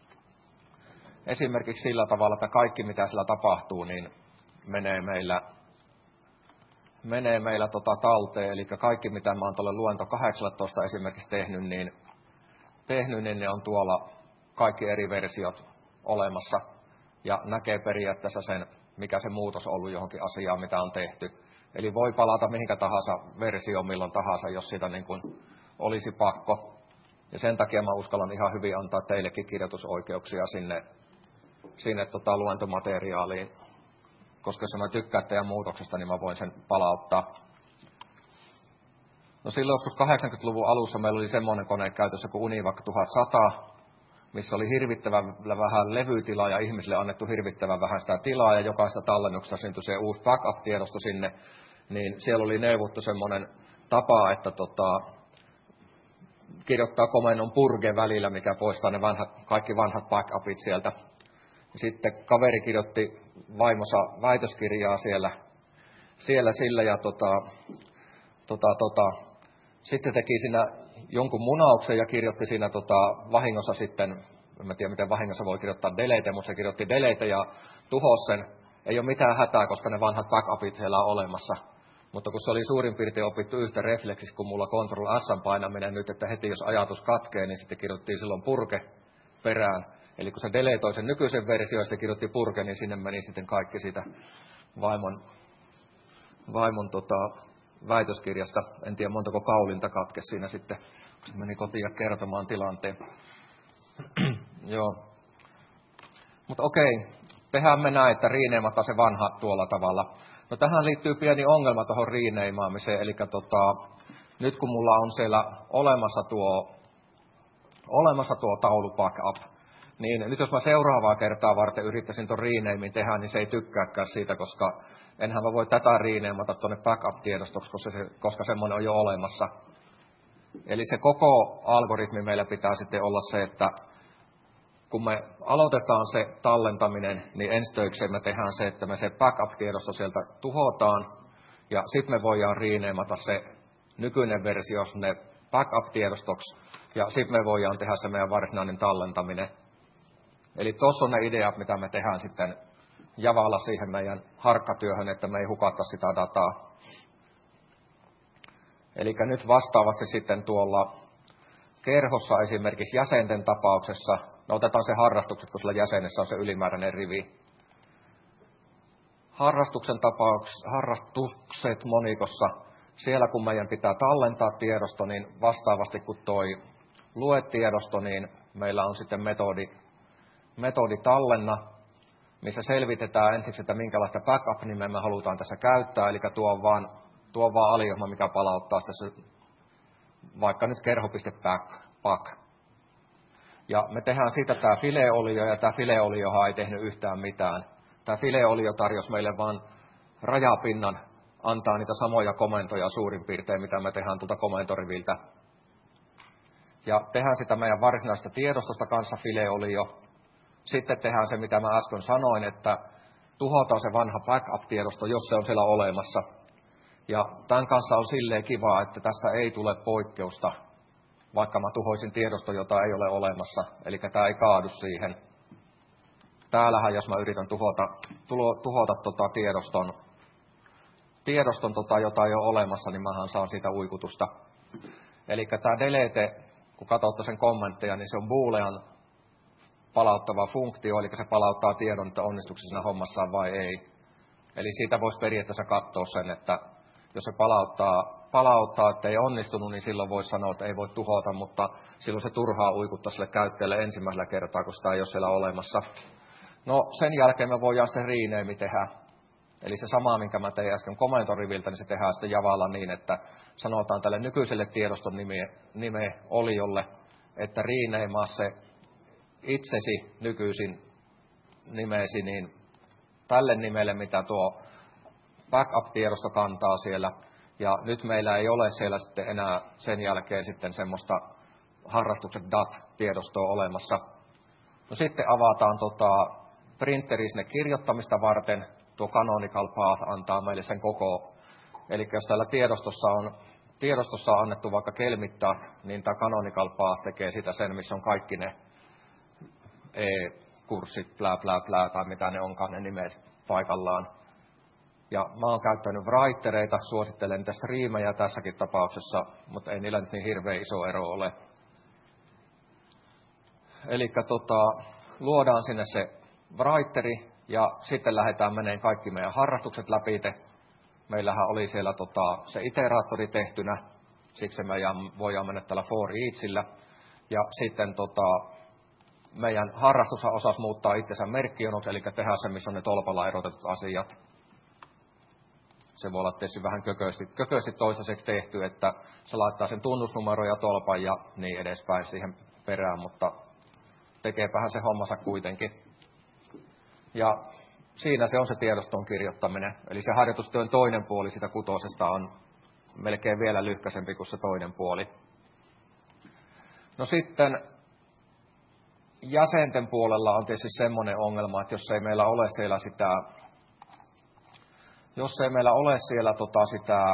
kaikki mitä siellä tapahtuu, niin menee meillä talteen, eli kaikki mitä mä oon tuolle luento 18 esimerkiksi tehnyt, niin ne on tuolla kaikki eri versiot olemassa, ja näkee periaatteessa sen, mikä se muutos on ollut johonkin asiaan, mitä on tehty. Eli voi palata mihinkä tahansa versioon milloin tahansa, jos siitä niin kuin olisi pakko. Ja sen takia mä uskallan ihan hyvin antaa teillekin kirjoitusoikeuksia sinne luentomateriaaliin. Koska jos mä tykkään teidän muutoksesta, niin mä voin sen palauttaa. No silloin joskus 80-luvun alussa meillä oli semmoinen kone käytössä kuin Univac 1100, missä oli hirvittävän vähän levytilaa ja ihmisille annettu hirvittävän vähän sitä tilaa, ja jokaista tallennuksesta syntyi se uusi backup-tiedosto sinne, niin siellä oli neuvottu semmoinen tapa, että kirjoittaa komennon purge välillä, mikä poistaa ne kaikki vanhat backupit sieltä. Sitten kaveri kirjoitti vaimonsa väitöskirjaa siellä sillä, ja sitten teki siinä jonkun munauksen ja kirjoitti siinä vahingossa sitten, en tiedä miten vahingossa voi kirjoittaa delete, mutta se kirjoitti delete ja tuhosi sen. Ei ole mitään hätää, koska ne vanhat backupit siellä on olemassa. Mutta kun se oli suurin piirtein opittu yhtä refleksiksi kuin mulla Ctrl-S painaminen nyt, että heti jos ajatus katkee, niin sitten kirjoittiin silloin purke perään. Eli kun se deletoi sen nykyisen version ja sitten kirjoitti purke, niin sinne meni sitten kaikki siitä vaimon väitöskirjasta. En tiedä montako kaulinta katkesi siinä sitten, kun se meni kotiin ja kertomaan tilanteen. Joo. Mutta okei, tehdään me näin, että renamataan se vanha tuolla tavalla. No tähän liittyy pieni ongelma tuohon renamaamiseen, eli nyt kun mulla on siellä olemassa tuo taulu backup, niin nyt jos mä seuraavaa kertaa varten yrittäisin tuon renamein tehdä, niin se ei tykkääkään siitä, koska enhän mä voi tätä renamata tuonne backup-tiedostoksi, koska semmoinen on jo olemassa. Eli se koko algoritmi meillä pitää sitten olla se, että kun me aloitetaan se tallentaminen, niin ensitöikseen me tehdään se, että me se backup-tiedosto sieltä tuhotaan, ja sitten me voidaan renamata se nykyinen versio sinne backup-tiedostoksi, ja sitten me voidaan tehdä se meidän varsinainen tallentaminen. Eli tuossa on ne ideat, mitä me tehdään sitten Javalla siihen meidän harkkatyöhön, että me ei hukata sitä dataa. Eli nyt vastaavasti sitten tuolla kerhossa esimerkiksi jäsenten tapauksessa, no otetaan se harrastukset, kun sillä jäsenessä on se ylimääräinen rivi. Harrastukset monikossa, siellä kun meidän pitää tallentaa tiedosto, niin vastaavasti kun toi luetiedosto, niin meillä on sitten metodi tallenna, missä selvitetään ensiksi, että minkälaista backup-nimeä me halutaan tässä käyttää, eli tuo on vaan aliohjelma, mikä palauttaa tässä vaikka nyt kerho.back. Ja me tehdään siitä tämä fileolio, ja tämä fileoliohan ei tehnyt yhtään mitään. Tämä fileolio tarjosi meille vain rajapinnan antaa niitä samoja komentoja suurin piirtein, mitä me tehdään tuolta komentoriviltä. Ja tehdään sitä meidän varsinaista tiedostosta kanssa fileolio. Sitten tehdään se, mitä mä äsken sanoin, että tuhotaan se vanha backup-tiedosto, jos se on siellä olemassa. Ja tämän kanssa on silleen kivaa, että tästä ei tule poikkeusta, vaikka mä tuhoisin tiedosto, jota ei ole olemassa. Eli tämä ei kaadu siihen. Täällähän, jos mä yritän tuhota tiedoston, jota ei ole olemassa, niin mähän saan siitä uikutusta. Eli tämä delete, kun katsotte sen kommentteja, niin se on boolean palauttava funktio, eli se palauttaa tiedon, että onnistuuko siinä hommassaan vai ei. Eli siitä voisi periaatteessa katsoa sen, että jos se palauttaa, että ei onnistunut, niin silloin voisi sanoa, että ei voi tuhota, mutta silloin se turhaa uikuttaa sille käyttäjälle ensimmäisellä kertaa, kun sitä ei ole siellä olemassa. No sen jälkeen me voidaan se rename tehdä. Eli se sama, minkä mä tein äsken komentoriviltä, niin se tehdään sitten Javalla niin, että sanotaan tälle nykyiselle tiedoston oliolle, että rename se itsesi nykyisin nimesi niin tälle nimelle, mitä tuo backup-tiedosto kantaa siellä. Ja nyt meillä ei ole siellä sitten enää sen jälkeen sitten semmoista harrastukset DAT-tiedostoa olemassa. No sitten avataan printeri sinne kirjoittamista varten. Tuo canonical path antaa meille sen koko. Eli jos täällä tiedostossa on annettu vaikka kelmittat, niin tämä canonical path tekee sitä sen, missä on kaikki ne kurssit, plää, tai mitä ne onkaan ne nimet paikallaan. Ja mä oon käyttänyt writereita, suosittelen niitä striimejä tässäkin tapauksessa, mutta ei niillä nyt niin hirveän iso ero ole. Eli luodaan sinne se writeri ja sitten lähdetään meneen kaikki meidän harrastukset läpi. Meillähän oli siellä se iteraattori tehtynä, siksi me voidaan mennä tällä for eachillä. Ja sitten meidän harrastushan osasi muuttaa itsensä merkkijonoksi, eli tehdä se, missä on ne tolpalla erotetut asiat. Se voi olla tietysti vähän kököisesti toistaiseksi tehty, että se laittaa sen tunnusnumero ja tolpan ja niin edespäin siihen perään, mutta tekeepähän se hommansa kuitenkin. Ja siinä se on se tiedoston kirjoittaminen. Eli se harjoitustyön toinen puoli sitä kutosesta on melkein vielä lyhkäisempi kuin se toinen puoli. No sitten jäsenten puolella on tietysti semmoinen ongelma, että jos ei meillä ole siellä sitä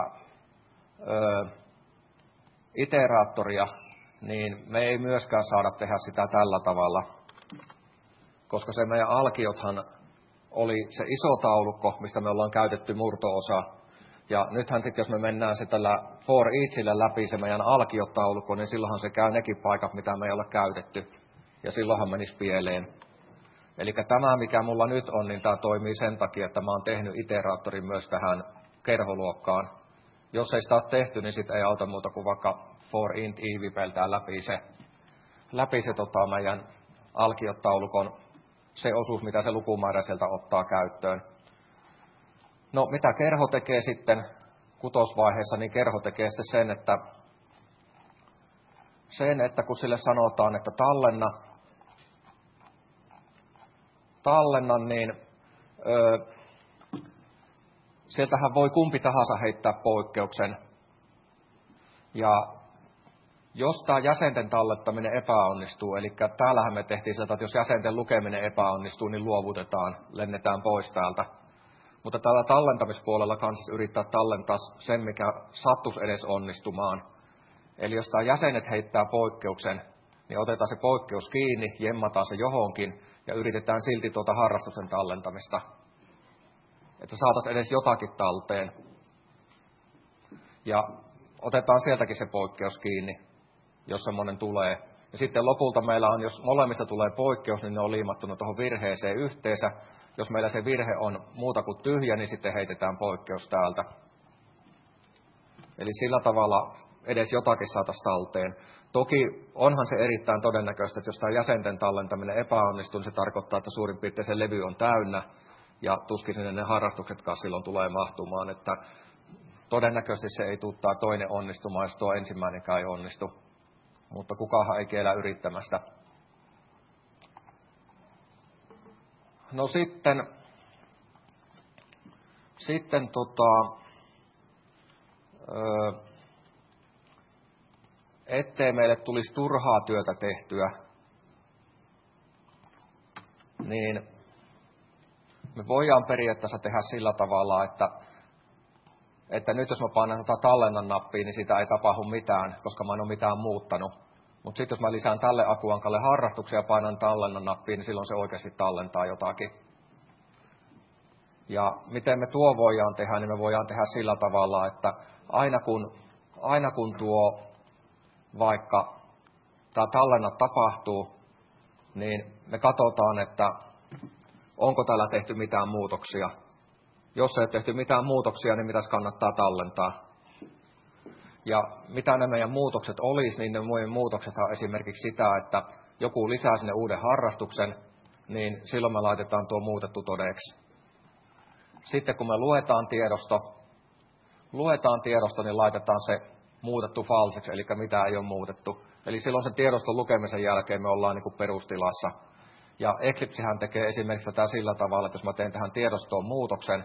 iteraattoria, niin me ei myöskään saada tehdä sitä tällä tavalla, koska se meidän alkiothan oli se iso taulukko, mistä me ollaan käytetty murto-osa. Ja nythän sitten, jos me mennään se tällä for eachille läpi se meidän alkiotaulukko, niin silloinhan se käy nekin paikat, mitä me ei ole käytetty. Ja silloinhan menisi pieleen. Eli tämä, mikä mulla nyt on, niin tämä toimii sen takia, että mä oon tehnyt iteraattorin myös tähän kerholuokkaan. Jos ei sitä ole tehty, niin sitten ei auta muuta kuin vaikka for int i vipeltää läpi se meidän alkiotaulukon se osuus, mitä se lukumäärä sieltä ottaa käyttöön. No mitä kerho tekee sitten kutosvaiheessa, niin kerho tekee sitten sen, että kun sille sanotaan, että tallenna, niin sieltähän voi kumpi tahansa heittää poikkeuksen. Ja jos tämä jäsenten tallettaminen epäonnistuu, eli täällähän me tehtiin sieltä, että jos jäsenten lukeminen epäonnistuu, niin luovutetaan, lennetään pois täältä. Mutta täällä tallentamispuolella kanssa yrittää tallentaa sen, mikä sattuisi edes onnistumaan. Eli jos tämä jäsenet heittää poikkeuksen, niin otetaan se poikkeus kiinni, jemmataan se johonkin ja yritetään silti tuota harrastuksen tallentamista. Että saataisiin edes jotakin talteen. Ja otetaan sieltäkin se poikkeus kiinni, jos semmoinen tulee. Ja sitten lopulta meillä on, jos molemmista tulee poikkeus, niin ne on liimattuna tuohon virheeseen yhteensä. Jos meillä se virhe on muuta kuin tyhjä, niin sitten heitetään poikkeus täältä. Eli sillä tavalla edes jotakin saataisiin talteen. Toki onhan se erittäin todennäköistä, että jos tämä jäsenten tallentaminen epäonnistuu, niin se tarkoittaa, että suurin piirtein se levy on täynnä, ja tuskin sinne ne harrastuksetkaan silloin tulee mahtumaan, että todennäköisesti se ei tule tämä toinen onnistumaan, jos tuo ensimmäinenkään ei onnistu. Mutta kukaanhan ei kiellä yrittämästä. No sitten ettei meille tulisi turhaa työtä tehtyä, niin me voidaan periaatteessa tehdä sillä tavalla, että nyt jos mä painan tallennan nappiin, niin sitä ei tapahdu mitään, koska mä en ole mitään muuttanut. Mutta sitten jos mä lisään tälle akuankalle harrastuksia ja painan tallennan nappiin, niin silloin se oikeasti tallentaa jotakin. Ja miten me tuo voidaan tehdä, niin me voidaan tehdä sillä tavalla, että aina kun tuo vaikka tämä tallennat tapahtuu, niin me katsotaan, että onko täällä tehty mitään muutoksia. Jos ei ole tehty mitään muutoksia, niin mitäs kannattaa tallentaa. Ja mitä ne meidän muutokset olisi, niin ne meidän muutokset on esimerkiksi sitä, että joku lisää sinne uuden harrastuksen, niin silloin me laitetaan tuo muutettu todeksi. Sitten kun me luetaan tiedosto, niin laitetaan se muutettu falseksi, eli mitä ei ole muutettu. Eli silloin sen tiedoston lukemisen jälkeen me ollaan niin kuin perustilassa. Ja Eclipsehän tekee esimerkiksi tätä sillä tavalla, että jos mä teen tähän tiedostoon muutoksen,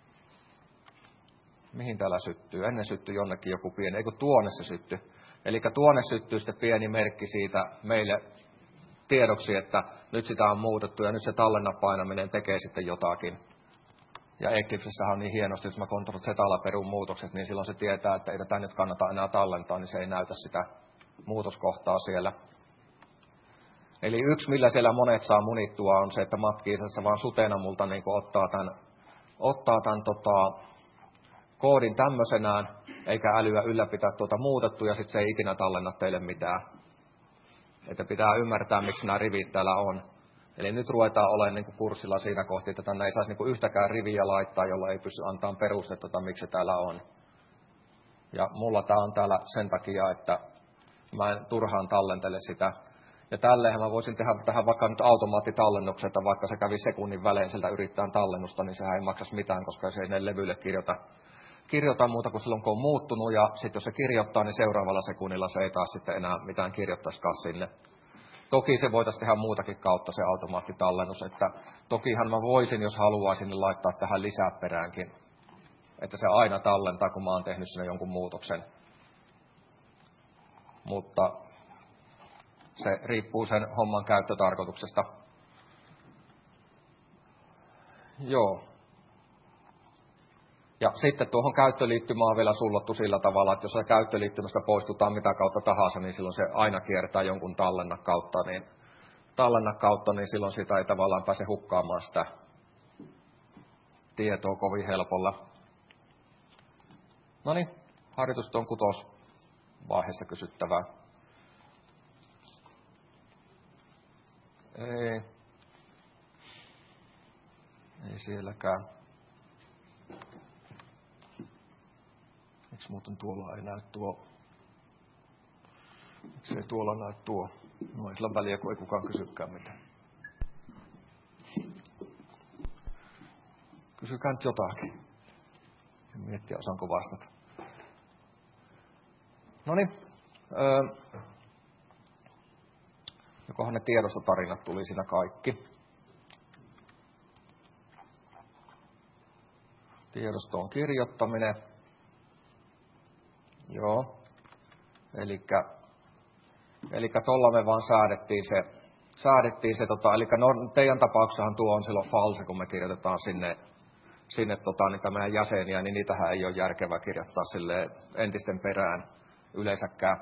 mihin täällä syttyy? Ennen syttyi jonnekin joku pieni, eikö tuonne se sytty. Eli tuonne syttyy sitten pieni merkki siitä meille tiedoksi, että nyt sitä on muutettu ja nyt se tallennapainaminen tekee sitten jotakin. Ja Eclipsessähän on niin hienosti, jos mä Ctrl-Z:llä perun muutokset, niin silloin se tietää, että ei tätä nyt kannata enää tallentaa, niin se ei näytä sitä muutoskohtaa siellä. Eli yksi, millä siellä monet saa munittua, on se, että Matkiisessa vaan sutena multa niin ottaa tämän koodin tämmöisenään, eikä älyä ylläpitää muutettu, ja sitten se ei ikinä tallenna teille mitään. Että pitää ymmärtää, miksi nämä rivit täällä on. Eli nyt ruvetaan olemaan niin kuin kurssilla siinä kohti, että tänne ei saisi niin kuin yhtäkään riviä laittaa, jolla ei pysty antamaan perustetta, miksi se täällä on. Ja mulla tämä on täällä sen takia, että mä en turhaan tallentele sitä. Ja tälleenhän mä voisin tehdä tähän vaikka nyt automaattitallennuksen, että vaikka se kävi sekunnin välein sieltä yrittämään tallennusta, niin sehän ei maksaisi mitään, koska se ei ne levyille kirjoita muuta kuin silloin, kun on muuttunut. Ja sitten jos se kirjoittaa, niin seuraavalla sekunnilla se ei taas sitten enää mitään kirjoittaisikaan sinne. Toki se voitaisiin tehdä muutakin kautta se automaattitallennus, että tokihan mä voisin, jos haluaisin, niin laittaa tähän lisäperäänkin, että se aina tallentaa, kun mä oon tehnyt sinne jonkun muutoksen. Mutta se riippuu sen homman käyttötarkoituksesta. Joo. Ja sitten tuohon käyttöliittymään on vielä sullottu sillä tavalla, että jos se käyttöliittymästä poistutaan mitä kautta tahansa, niin silloin se aina kiertää jonkun tallenna kautta, niin silloin sitä ei tavallaan pääse hukkaamaan sitä tietoa kovin helpolla. No niin, harjoitus on 6. vaiheesta kysyttävää. Ei sielläkään. Miksi muuten tuolla ei näy tuo? Miksi ei tuolla näy tuo? No ei sillä väliä, kun ei kukaan kysykään mitään. Kysykää nyt jotakin. Miettiä, osaanko vastata. Noniin. Jokohan ne tiedostotarinat tuli siinä kaikki. Tiedostoon kirjoittaminen. Joo. Elikkä tolla me vaan säädettiin se eli teidän tapauksessahan tuo on silloin false, kun me kirjoitetaan sinne niitä meidän jäseniä, niin niitähän ei ole järkevää kirjoittaa sille entisten perään yleensäkään.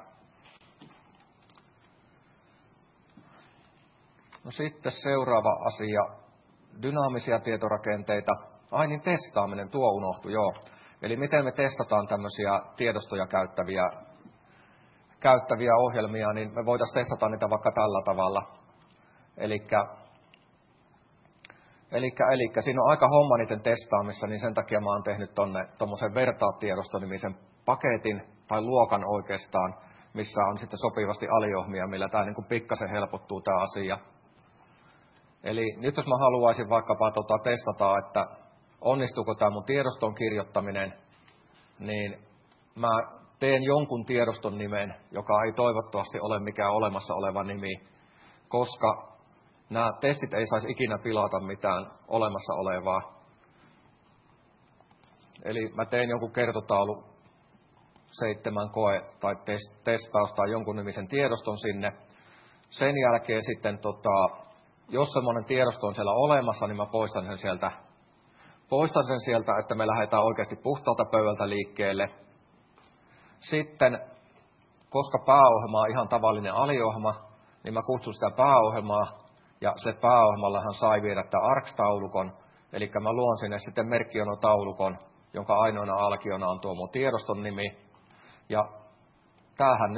No sitten seuraava asia, dynaamisia tietorakenteita. Ai niin, testaaminen, tuo unohtui, joo. Eli miten me testataan tämmöisiä tiedostoja käyttäviä ohjelmia, niin me voitaisiin testata niitä vaikka tällä tavalla. Eli siinä on aika homma niiden testaamissa, niin sen takia mä oon tehnyt tuommoisen vertaa-tiedostonimisen paketin tai luokan oikeastaan, missä on sitten sopivasti aliohmia, millä tämä niin pikkasen helpottuu tämä asia. Eli nyt jos mä haluaisin vaikkapa testata, että onnistuuko tämä mun tiedoston kirjoittaminen, niin mä teen jonkun tiedoston nimen, joka ei toivottavasti ole mikään olemassa oleva nimi, koska nämä testit ei saisi ikinä pilata mitään olemassa olevaa. Eli mä teen jonkun kertotaulu 7 koe tai testaus tai jonkun nimisen tiedoston sinne. Sen jälkeen sitten, jos semmoinen tiedosto on siellä olemassa, niin mä poistan sen sieltä, että me lähdetään oikeasti puhtaalta pöydältä liikkeelle. Sitten, koska pääohjelma on ihan tavallinen aliohjelma, niin mä kutsun sitä pääohjelmaa, ja se pääohjelmallahan sai viedä tämän ARX-taulukon, eli mä luon sinne sitten merkkionotaulukon, jonka ainoana alkiona on tuo mun tiedoston nimi. Ja tämähän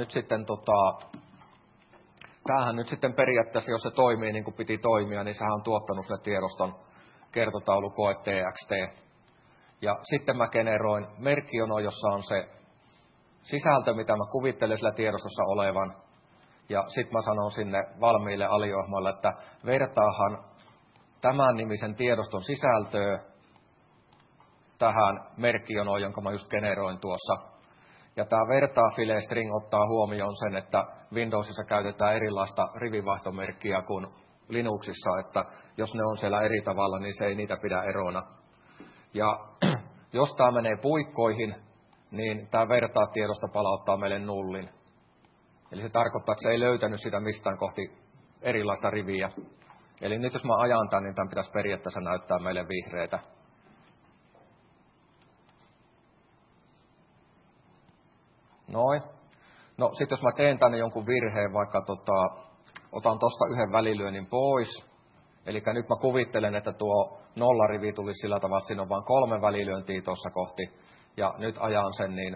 nyt sitten periaatteessa, jos se toimii niin kuin piti toimia, niin sehän on tuottanut sille tiedoston kertotaulukoe TXT. Ja sitten mä generoin merkkiono, jossa on se sisältö, mitä mä kuvittelen sillä tiedostossa olevan. Ja sitten mä sanon sinne valmiille aliohjelmalle, että vertaahan tämän nimisen tiedoston sisältöä tähän merkkionoon, jonka mä just generoin tuossa. Ja tämä vertaa file string ottaa huomioon sen, että Windowsissa käytetään erilaista rivivaihtomerkkiä kuin Linuxissa, että jos ne on siellä eri tavalla, niin se ei niitä pidä erona. Ja jos tämä menee puikkoihin, niin tämä vertaa tiedosto palauttaa meille nullin. Eli se tarkoittaa, että se ei löytänyt sitä mistään kohti erilaista riviä. Eli nyt jos mä ajan tämän, niin tämän pitäisi periaatteessa näyttää meille vihreitä. Noin. No sitten jos mä teen tänne jonkun virheen, vaikka otan tuosta yhden välilyönnin pois. Eli nyt mä kuvittelen, että tuo nollarivi tuli sillä tavalla, että siinä on vain 3 välilyöntiä tuossa kohti. Ja nyt ajan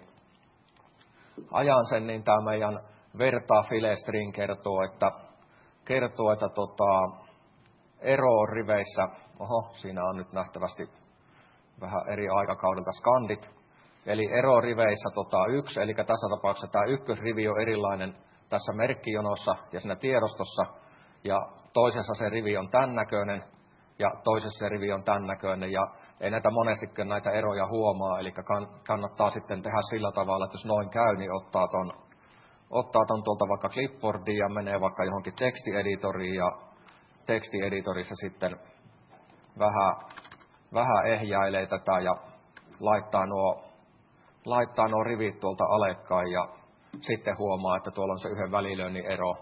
sen, niin tämä meidän vertaa file string kertoo, että ero on riveissä. Siinä on nyt nähtävästi vähän eri aikakaudelta skandit. Eli ero riveissä 1, eli tässä tapauksessa tämä ykkösrivi on erilainen tässä merkkijonossa ja siinä tiedostossa, ja toisessa se rivi on tämän näköinen, ja toisessa se rivi on tämän näköinen, ja ei näitä monestikin näitä eroja huomaa, eli kannattaa sitten tehdä sillä tavalla, että jos noin käy, niin ottaa ton tuolta vaikka clipboardiin ja menee vaikka johonkin tekstieditoriin, ja tekstieditorissa sitten vähän ehjäilee tätä ja laittaa nuo rivit tuolta alekkain ja sitten huomaa, että tuolla on se yhden välilyönnin ero.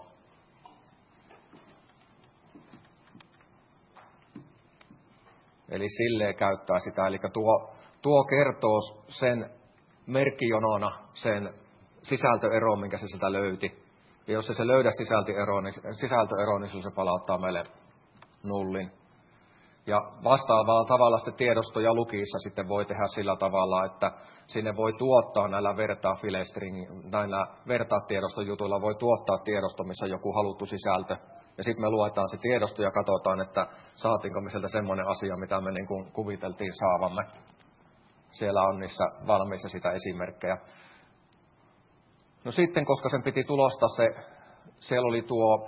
Eli silleen käyttää sitä. Eli tuo kertoo sen merkkijonona sen sisältöeron, minkä se sieltä löyti. Ja jos se löydä sisältöeroon, niin silloin se palauttaa meille nullin. Ja vastaavalla tavalla sitten tiedosto- ja lukissa sitten voi tehdä sillä tavalla, että sinne voi tuottaa näillä vertaa-tiedoston jutuilla voi tuottaa tiedosto, missä on joku haluttu sisältö. Ja sitten me luetaan se tiedosto ja katsotaan, että saatiinko me sieltä semmoinen asia, mitä me niin kuin kuviteltiin saavamme. Siellä on niissä valmiissa sitä esimerkkejä. No sitten, koska sen piti tulostaa siellä oli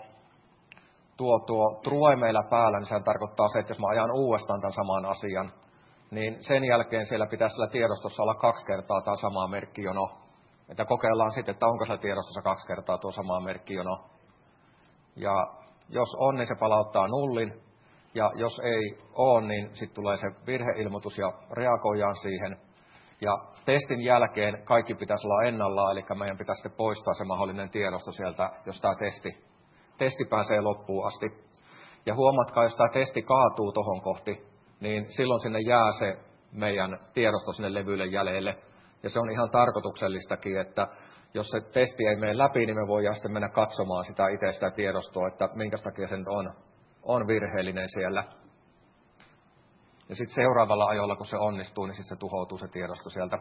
tuo true meillä päällä, niin sehän tarkoittaa se, että jos mä ajan uudestaan tämän saman asian, niin sen jälkeen siellä pitäisi siellä tiedostossa olla 2 kertaa tämä sama merkkijono. Että kokeillaan sitten, että onko siellä tiedostossa 2 kertaa tuo sama merkkijono. Ja jos on, niin se palauttaa nullin. Ja jos ei ole, niin sitten tulee se virheilmoitus ja reagoidaan siihen. Ja testin jälkeen kaikki pitäisi olla ennallaan, eli meidän pitäisi sitten poistaa se mahdollinen tiedosto sieltä, jos tämä testi pääsee loppuun asti. Ja huomatkaa, jos tämä testi kaatuu tuohon kohti, niin silloin sinne jää se meidän tiedosto sinne levylle jäljelle. Ja se on ihan tarkoituksellistakin, että jos se testi ei mene läpi, niin me voidaan sitten mennä katsomaan sitä itse sitä tiedostoa, että minkä takia se nyt on virheellinen siellä. Ja sitten seuraavalla ajolla, kun se onnistuu, niin sitten se tuhoutuu se tiedosto sieltä.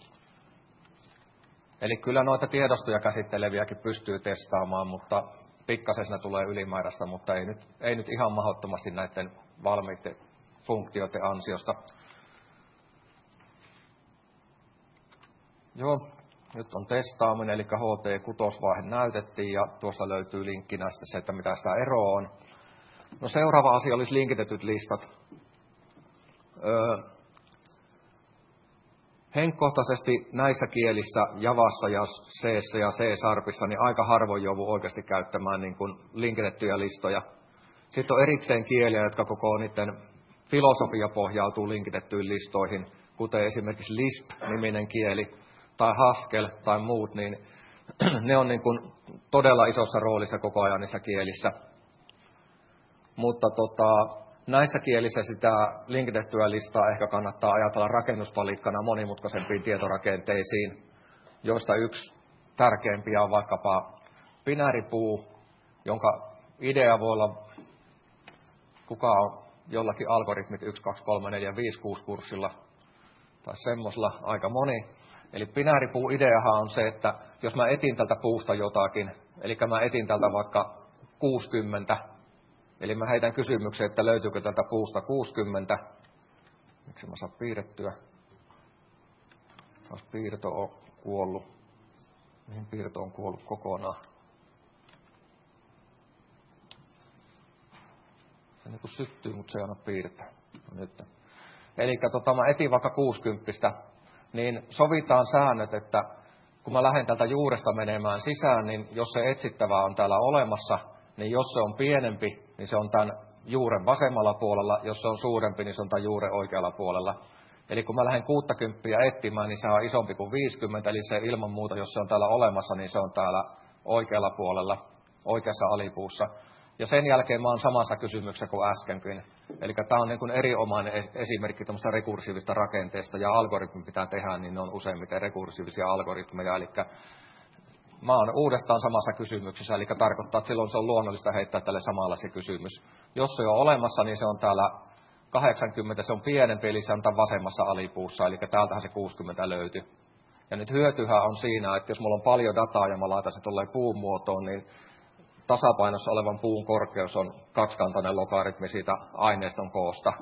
Eli kyllä noita tiedostoja käsitteleviäkin pystyy testaamaan, mutta pikkasen siinä tulee ylimääräistä, mutta ei nyt ihan mahdottomasti näiden valmiiden funktioiden ansiosta. Joo, nyt on testaaminen, eli HT6-vaihe näytettiin, ja tuossa löytyy linkki näistä se, että mitä sitä eroa on. No seuraava asia olisi linkitetyt listat. Henkkohtaisesti näissä kielissä, Javassa ja C:ssä ja C-sharpissa, niin aika harvoin joutuu oikeasti käyttämään niin kuin linkitettyjä listoja. Sitten on erikseen kieliä, jotka koko niiden filosofia pohjautuu linkitettyyn listoihin, kuten esimerkiksi Lisp-niminen kieli, tai Haskell tai muut, niin ne on niin kuin todella isossa roolissa koko ajan niissä kielissä. Mutta näissä kielissä sitä linkitettyä listaa ehkä kannattaa ajatella rakennuspalikkana monimutkaisempiin tietorakenteisiin, joista yksi tärkeimpiä on vaikkapa binääripuu, jonka idea voi olla, kuka on jollakin algoritmit 1, 2, 3, 4, 5, 6 kurssilla tai semmoisella aika moni. Eli binääripuu ideahan on se, että jos mä etin tältä puusta jotakin, eli mä etin tältä vaikka 60, eli mä heitän kysymyksen, että löytyykö tältä puusta 60. Miksi mä saan piirrettyä? Taas piirto on kuollut. Mihin piirto on kuollut kokonaan? Se niin kuin syttyy, mutta se ei aina piirtää. No, nyt. Eli mä etin vaikka 60, niin sovitaan säännöt, että kun mä lähden tältä juuresta menemään sisään, niin jos se etsittävä on täällä olemassa, niin jos se on pienempi, niin se on tämän juuren vasemmalla puolella, jos se on suurempi, niin se on tämän juuren oikealla puolella. Eli kun mä lähden 60 etsimään, niin se on isompi kuin 50, eli se ilman muuta, jos se on täällä olemassa, niin se on täällä oikealla puolella, oikeassa alipuussa. Ja sen jälkeen mä oon samassa kysymyksessä kuin äskenkin. Eli tämä on niin kuin erinomainen esimerkki tämmöistä rekursiivista rakenteesta, ja algoritmi pitää tehdä, niin ne on useimmiten rekursiivisia algoritmeja. Eli mä oon uudestaan samassa kysymyksessä, eli tarkoittaa, että silloin se on luonnollista heittää tälle samalla se kysymys. Jos se on olemassa, niin se on täällä 80, se on pienempi, eli se on tämän vasemmassa alipuussa, eli täältähän se 60 löytyy. Ja nyt hyötyhän on siinä, että jos mulla on paljon dataa ja mä laitan se tolleen puun muotoon, niin tasapainossa olevan puun korkeus on kaksikantainen logaritmi siitä aineiston koosta.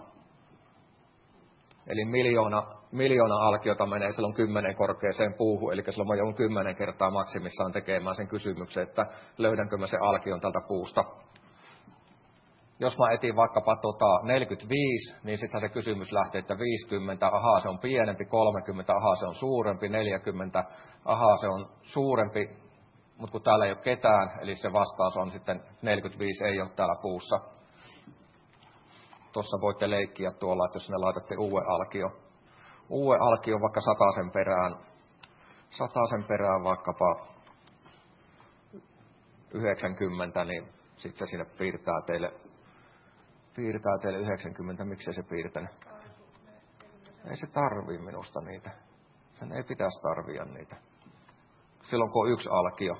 Eli miljoona alkiota menee silloin 10 korkeaseen puuhun, eli silloin mä joudun 10 kertaa maksimissaan tekemään sen kysymyksen, että löydänkö mä sen alkion tältä puusta. Jos mä etin vaikkapa 45, niin sittenhän se kysymys lähtee, että 50, ahaa se on pienempi, 30, ahaa se on suurempi, 40, ahaa se on suurempi, mutta kun täällä ei ole ketään, eli se vastaus on sitten 45 ei ole täällä puussa. Tuossa voitte leikkiä tuolla, että jos sinne laitatte uuden alkion vaikka 100 perään vaikkapa 90, niin sitten se sinne piirtää teille 90. Miksei se piirtänyt? Ei se tarvii minusta niitä. Sen ei pitäisi tarvia niitä. Silloin kun on yksi alkio.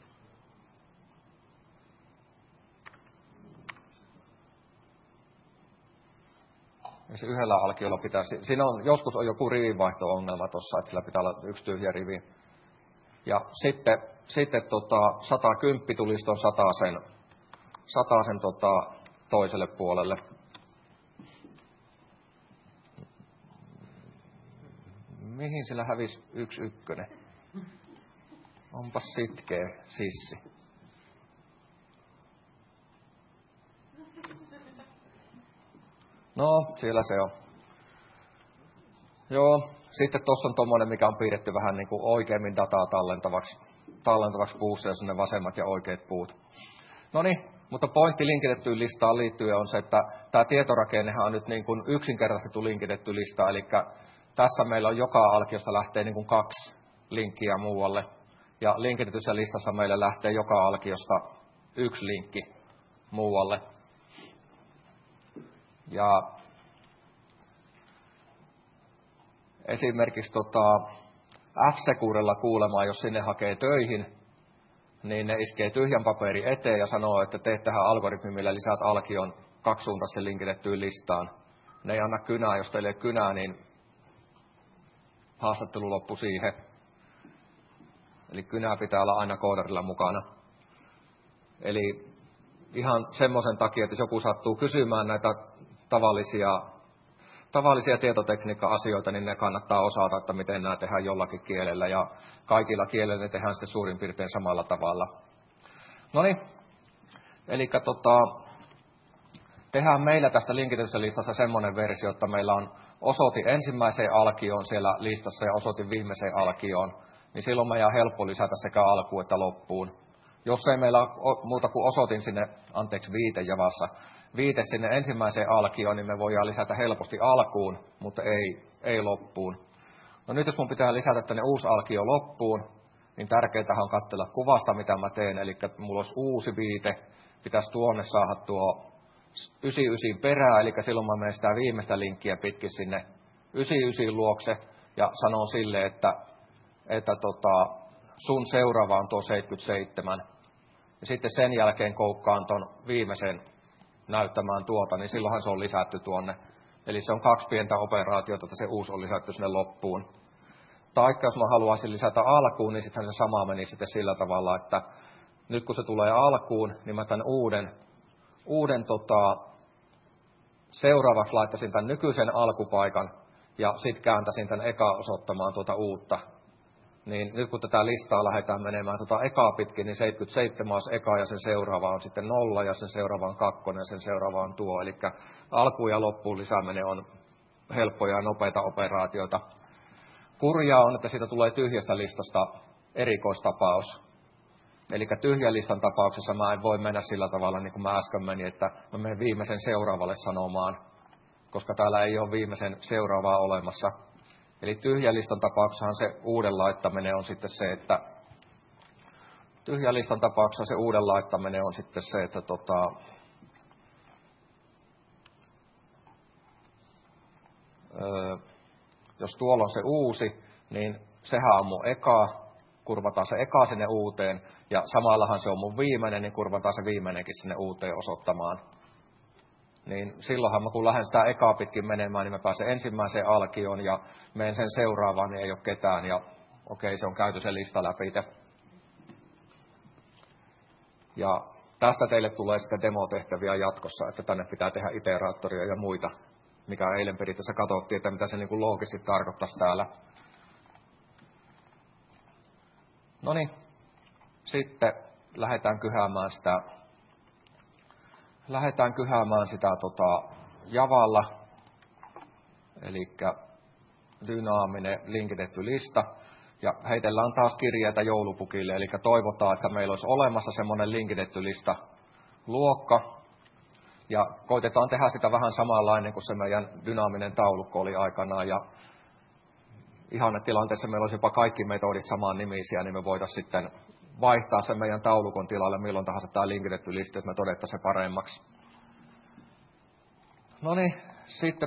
Ja se yhdellä alkiolla pitäisi, siinä on, joskus on joku rivinvaihto-ongelma tuossa, että sillä pitää olla yksi tyhjä rivi. Ja sitten 110 tulisi tuon 100 sen toiselle puolelle. Mihin sillä hävisi 1,1? Onpas sitkeä sissi. No, siellä se on. Joo, sitten tuossa on tommoinen, mikä on piirretty vähän niin kuin oikeammin dataa tallentavaksi puussa, jos ne vasemmat ja oikeat puut. No niin, mutta pointti linkitettyyn listaan liittyen on se, että tämä tietorakennehan on nyt niin kuin yksinkertaistettu linkitetty lista, eli tässä meillä on joka alkiosta lähtee niin kuin 2 linkkiä muualle, ja linkitetyssä listassa meillä lähtee joka alkiosta 1 linkki muualle. Ja esimerkiksi F-Securella kuulemaan, jos sinne hakee töihin, niin ne iskee tyhjän paperin eteen ja sanoo, että teet tähän algoritmi, millä lisäät alkion kaksisuuntaisesti linkitettyyn listaan. Ne ei anna kynää, jos teille ei ole kynää, niin haastattelu loppui siihen. Eli kynää pitää olla aina koodarilla mukana. Eli ihan semmoisen takia, että jos joku sattuu kysymään näitä tavallisia tavallisia tietotekniikka-asioita, niin ne kannattaa osata, että miten nämä tehdään jollakin kielellä. Ja kaikilla kielillä ne tehdään sitten suurin piirtein samalla tavalla. No niin, eli tehdään meillä tästä linkitetystä listasta semmoinen versio, että meillä on osoitin ensimmäiseen alkioon siellä listassa ja osoitin viimeiseen alkioon, niin silloin meidän on helppo lisätä sekä alkuun että loppuun. Jos ei meillä ole muuta kuin osoitin sinne, viite javassa, viite sinne ensimmäiseen alkioon, niin me voidaan lisätä helposti alkuun, mutta ei loppuun. No nyt jos mun pitää lisätä tänne uusi alkio loppuun, niin tärkeintä on katsella kuvasta, mitä mä teen, eli mulla olisi uusi viite, pitäisi tuonne saada tuo 99 perää, eli silloin mä menen sitä viimeistä linkkiä pitkin sinne 99 luokse ja sanon sille, että sun seuraava on tuo 77. Ja sitten sen jälkeen koukkaan ton viimeisen näyttämään tuota, niin silloinhan se on lisätty tuonne. Eli se on 2 pientä operaatiota, että se uusi on lisätty sinne loppuun. Taikka jos mä haluaisin lisätä alkuun, niin sittenhän se sama meni sitten sillä tavalla, että nyt kun se tulee alkuun, niin mä tämän uuden seuraavaksi laittaisin tämän nykyisen alkupaikan ja sitten kääntäisin tämän eka osoittamaan tuota uutta. Niin nyt kun tätä listaa lähdetään menemään ekaa pitkin, niin 77 on eka ja sen seuraava on sitten 0 ja sen seuraava on 2 ja sen seuraava on tuo. Eli alkuun ja loppuun lisääminen on helppoja ja nopeita operaatioita. Kurjaa on, että siitä tulee tyhjästä listasta erikoistapaus. Eli tyhjän listan tapauksessa mä en voi mennä sillä tavalla, niin kuin mä äsken menin, että mä menen viimeisen seuraavalle sanomaan, koska täällä ei ole viimeisen seuraavaa olemassa. Eli tyhjän listan tapauksessahan se uuden laittaminen on sitten se, että jos tuolla on se uusi, niin sehän on mun eka, kurvataan se eka sinne uuteen, ja samallahan se on mun viimeinen, niin kurvataan se viimeinenkin sinne uuteen osoittamaan. Niin silloinhan mä kun lähden sitä ekaa pitkin menemään, niin mä pääsen ensimmäiseen alkioon ja menen sen seuraavaan, niin ei ole ketään, ja okei, se on käyty se lista läpi. Ja tästä teille tulee sitten demotehtäviä jatkossa, että tänne pitää tehdä iteraattoria ja muita, mikä eilen periaatteessa katsottiin, että mitä se niin kuin loogisesti tarkoittaisi täällä. No niin, sitten lähdetään kyhäämään sitä Javalla, eli dynaaminen linkitetty lista. Ja heitellään taas kirjeitä joulupukille, eli toivotaan, että meillä olisi olemassa semmoinen linkitetty lista luokka. Ja koitetaan tehdä sitä vähän samanlainen kuin se meidän dynaaminen taulukko oli aikanaan. Ja ihannetilanteessa meillä olisi jopa kaikki metodit saman nimisiä, niin me voitaisiin sitten vaihtaa sen meidän taulukon tilalle milloin tahansa tämä linkitetty lista, että me todettaisiin se paremmaksi. No niin, sitten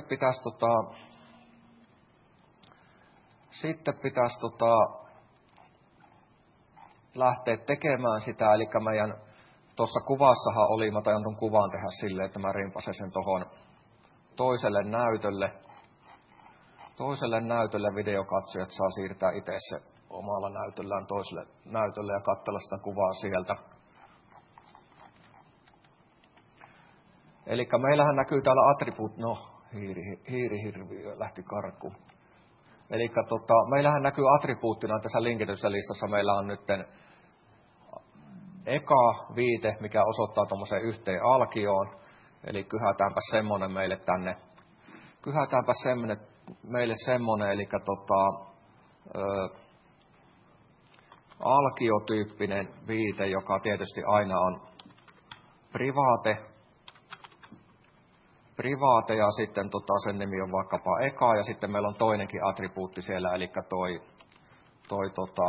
pitäisi lähteä tekemään sitä, eli meidän tuossa kuvassahan oli, mä tajan tuon kuvan tehdä silleen, että mä rimpasen sen tuohon toiselle näytölle videokatsojat saa siirtää itse se omalla näytöllään toiselle näytölle ja katsella sitä kuvaa sieltä. Eli meillähän näkyy täällä hiirihirviö lähti karkuun. Eli meillähän näkyy attribuuttina tässä linkityssä listassa, meillä on nyt eka viite, mikä osoittaa tuommoiseen yhteen alkioon. Eli kyhätäänpä semmonen meille tänne. Eli alkiotyyppinen viite, joka tietysti aina on private ja sitten sen nimi on vaikkapa eka ja sitten meillä on toinenkin attribuutti siellä, eli toi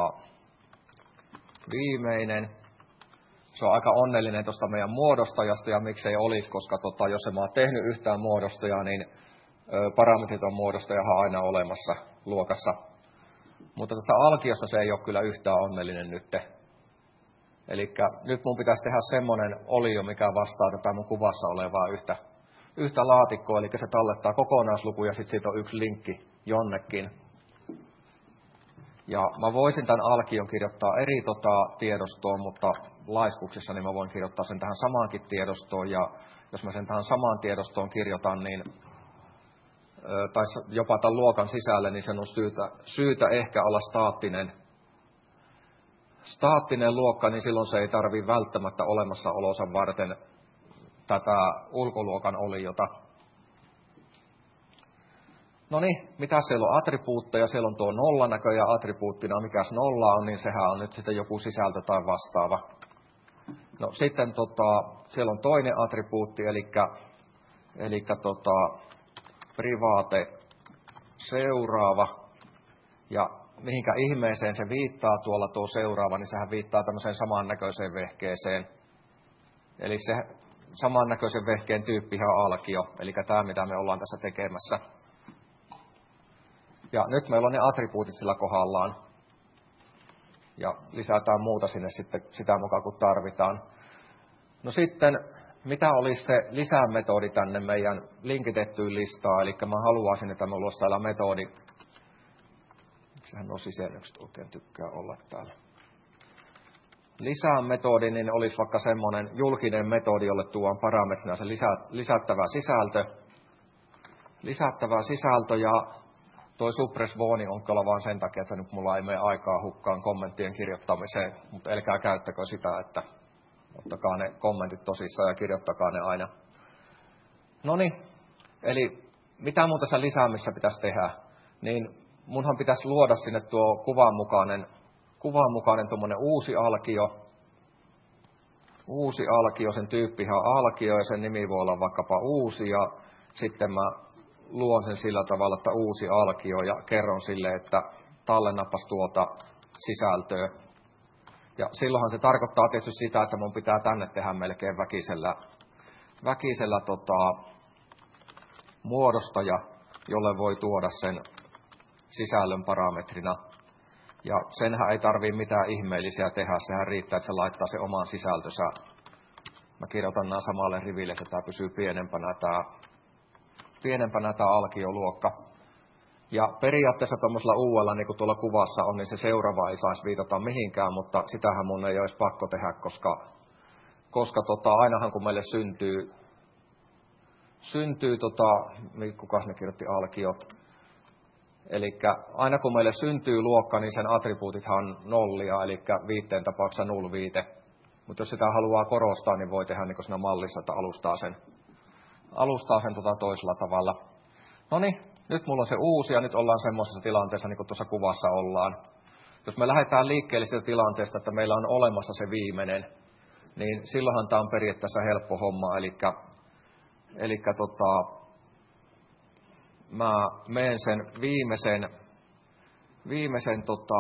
viimeinen. Se on aika onnellinen tuosta meidän muodostajasta ja miksei olisi, koska jos en mä ole tehnyt yhtään muodostajaa, niin parametriton muodostajahan on aina olemassa luokassa. Mutta tästä alkiosta se ei ole kyllä yhtään onnellinen nyt. Eli nyt mun pitäisi tehdä semmoinen olio, mikä vastaa tätä mun kuvassa olevaa yhtä laatikkoa, eli se tallettaa kokonaisluku ja sitten siitä on yksi linkki jonnekin. Ja mä voisin tämän alkion kirjoittaa eri tiedostoon, mutta laiskuksessa niin mä voin kirjoittaa sen tähän samaankin tiedostoon. Ja jos mä sen tähän samaan tiedostoon kirjoitan, niin tai jopa tämän luokan sisälle, niin sen on syytä ehkä olla staattinen luokka, niin silloin se ei tarvitse välttämättä olemassaolonsa varten tätä ulkoluokan oliota. No niin, mitä siellä on attribuutteja? Siellä on tuo nolla näköjään attribuuttina. Mikäs nolla on, niin sehän on nyt sitten joku sisältö tai vastaava. No sitten siellä on toinen attribuutti, eli private seuraava. Ja mihinkä ihmeeseen se viittaa tuolla tuo seuraava, niin sehän viittaa tämmöiseen samannäköiseen vehkeeseen. Eli se samannäköisen vehkeen tyyppihän on alkio, eli tämä mitä me ollaan tässä tekemässä. Ja nyt meillä on ne attribuutit sillä kohdallaan. Ja lisätään muuta sinne sitten sitä mukaan, kun tarvitaan. No sitten, mitä olisi se lisämetodi tänne meidän linkitettyyn listaan? Eli mä haluaisin, että meillä olisi täällä metodi. Sehän on sisällyksistä oikein tykkää olla täällä. Lisämetodi, niin olisi vaikka semmoinen julkinen metodi, jolle tuon parametrina se lisättävä sisältö. Ja toi suppress vooni on kyllä vaan sen takia, että nyt mulla ei mene aikaa hukkaan kommenttien kirjoittamiseen, mutta älkää käyttäkö sitä, että ottakaa ne kommentit tosissaan ja kirjoittakaa ne aina. Noniin, eli mitä muuta tässä lisäämissä pitäisi tehdä, niin munhan pitäisi luoda sinne tuo kuvan mukainen tuommoinen uusi alkio, sen tyyppihän on alkio ja sen nimi voi olla vaikkapa uusi ja sitten mä luon sen sillä tavalla, että uusi alkio ja kerron sille, että tallennapas tuota sisältöä. Ja silloinhan se tarkoittaa tietysti sitä, että mun pitää tänne tehdä melkein väkisellä muodostaja, jolle voi tuoda sen sisällön parametrina. Ja senhän ei tarvitse mitään ihmeellisiä tehdä, sehän riittää, että se laittaa se oman sisältönsä. Mä kirjoitan nämä samalle riville, että tämä pysyy pienempänä tämä alkioluokka. Ja periaatteessa tuollaisella uudella, niin kuin tuolla kuvassa on, niin se seuraava ei saisi viitata mihinkään, mutta sitähän mun ei olisi pakko tehdä, koska ainahan kun meille syntyy kukas ne kirjoitti alkiot, eli aina kun meille syntyy luokka, niin sen attribuutithan on nollia, eli viitteen tapauksessa null viite. Mutta jos sitä haluaa korostaa, niin voi tehdä niin kuin siinä mallissa, että alustaa sen toisella tavalla. Noniin, nyt mulla on se uusi ja nyt ollaan semmoisessa tilanteessa, niin kuin tuossa kuvassa ollaan. Jos me lähdetään liikkeelle siitä tilanteesta, että meillä on olemassa se viimeinen, niin silloinhan tämä on periaatteessa helppo homma. Eli mä menen sen viimeisen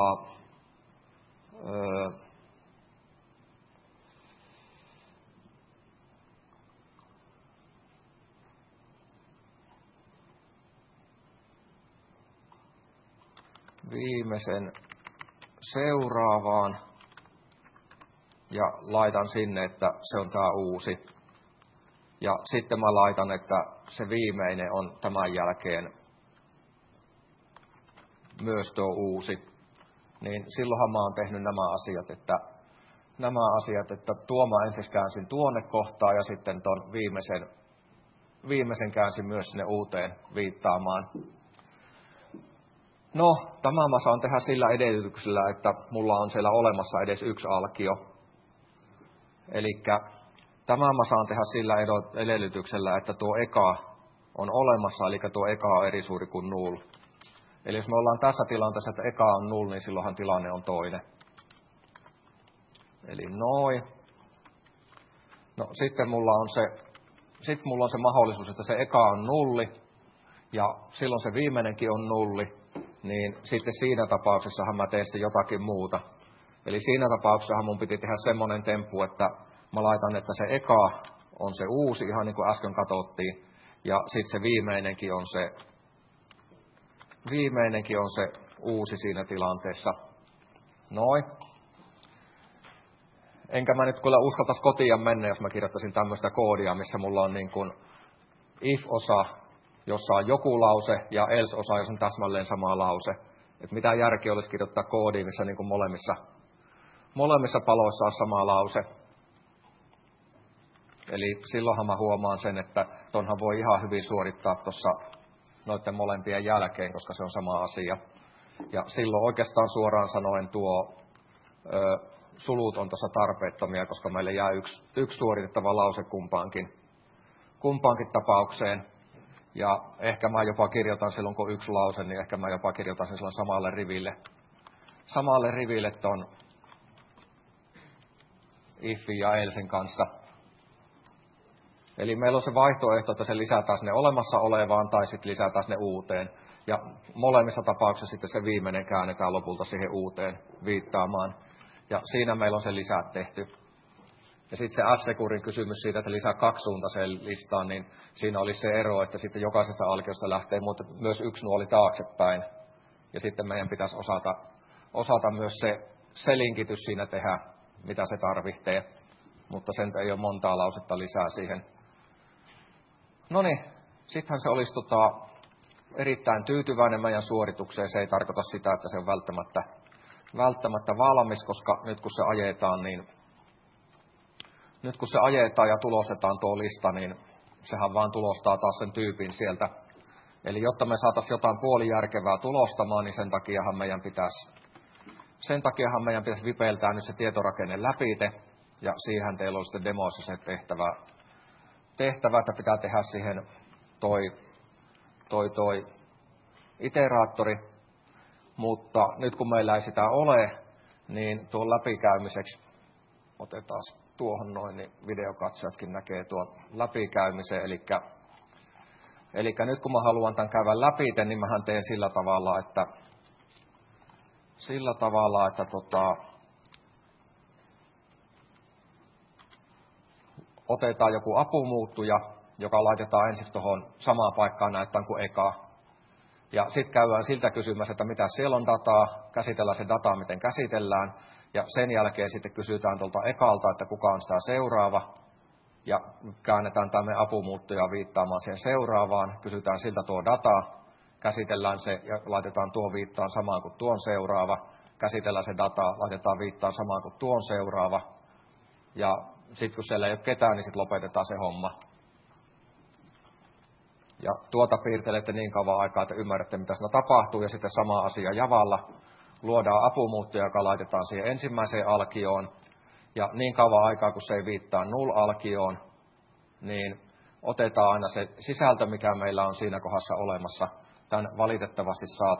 seuraavaan ja laitan sinne, että se on tämä uusi. Ja sitten mä laitan, että se viimeinen on tämän jälkeen myös tuo uusi. Niin silloinhan mä oon tehnyt nämä asiat, että tuo mä ensin käänsin tuonne kohtaan ja sitten ton viimeisen käänsin myös sinne uuteen viittaamaan. No, tämä mä saan tehdä sillä edellytyksellä, että mulla on siellä olemassa edes yksi alkio. Elikkä tämä mä saan tehdä sillä edellytyksellä, että tuo eka on olemassa, eli tuo eka on eri suuri kuin null. Eli jos me ollaan tässä tilanteessa, että eka on null, niin silloinhan tilanne on toinen. Eli noin. No sitten mulla on se mahdollisuus, että se eka on nulli, ja silloin se viimeinenkin on nulli, niin sitten siinä tapauksessahan mä teen sitten jotakin muuta. Eli siinä tapauksessahan mun piti tehdä semmoinen temppu, että mä laitan, että se eka on se uusi, ihan niin kuin äsken katsottiin, ja sitten se viimeinenkin on se uusi siinä tilanteessa. Noin. Enkä mä nyt kyllä uskaltaisi kotiin mennä, jos mä kirjoittaisin tämmöistä koodia, missä mulla on niin kuin if-osa, jossa on joku lause, ja else-osa, jos on täsmälleen sama lause. Että mitä järkeä olisi kirjoittaa koodia, missä niin kuin molemmissa paloissa on sama lause. Eli silloinhan mä huomaan sen, että tonhan voi ihan hyvin suorittaa tuossa noiden molempien jälkeen, koska se on sama asia. Ja silloin oikeastaan suoraan sanoen sulut on tuossa tarpeettomia, koska meille jää yksi suoritettava lause kumpaankin tapaukseen. Ja ehkä mä jopa kirjoitan silloin, kun yksi lause, niin ehkä mä jopa kirjoitan sen silloin samalle riville ton ifin ja elsen kanssa. Eli meillä on se vaihtoehto, että se lisätään sinne olemassa olevaan tai sitten lisätään sinne uuteen. Ja molemmissa tapauksissa sitten se viimeinen käännetään lopulta siihen uuteen viittaamaan. Ja siinä meillä on se lisät tehty. Ja sitten se F-Securin kysymys siitä, että lisää kaksisuuntaiseen listaan, niin siinä oli se ero, että sitten jokaisesta alkiosta lähtee myös yksi nuoli taaksepäin. Ja sitten meidän pitäisi osata myös se linkitys siinä tehdä, mitä se tarvitsee. Mutta sen ei ole montaa lausetta lisää siihen. Noniin, sittenhän se olisi erittäin tyytyväinen meidän suoritukseen. Se ei tarkoita sitä, että se on välttämättä valmis, koska nyt kun se ajetaan ja tulostetaan tuo lista, niin sehän vaan tulostaa taas sen tyypin sieltä. Eli jotta me saataisiin jotain puolijärkevää tulostamaan, niin sen takiahan meidän pitäisi vipeiltää nyt se tietorakenne läpite. Ja siihen teillä on sitten demoissa se tehtävä, että pitää tehdä siihen toi iteraattori. Mutta nyt kun meillä ei sitä ole, niin tuon läpikäymiseksi otetaan tuohon noin, niin videokatsojatkin näkee tuon läpikäymisen. Eli nyt kun mä haluan tämän käydä läpi, niin mähän teen sillä tavalla, että otetaan joku apumuuttuja, joka laitetaan ensiksi tuohon samaan paikkaan näyttään kuin eka. Ja sitten käydään siltä kysymässä, että mitä siellä on dataa, käsitellään se dataa, miten käsitellään. Ja sen jälkeen sitten kysytään tuolta ekalta, että kuka on sitä seuraava. Ja käännetään tämä apumuuttuja viittaamaan siihen seuraavaan. Kysytään siltä tuo data, käsitellään se ja laitetaan tuo viittaan samaan kuin tuon seuraava. Käsitellään se data, laitetaan viittaan samaan kuin tuon seuraava. Ja sitten kun siellä ei ole ketään, niin sitten lopetetaan se homma. Ja tuota piirtelette niin kauan aikaa, että ymmärrätte, mitä siinä tapahtuu. Ja sitten sama asia Javalla. Luodaan apumuuttuja, joka laitetaan siihen ensimmäiseen alkioon. Ja niin kauan aikaa, kun se ei viittaa null-alkioon, niin otetaan aina se sisältö, mikä meillä on siinä kohdassa olemassa. Tämän valitettavasti saa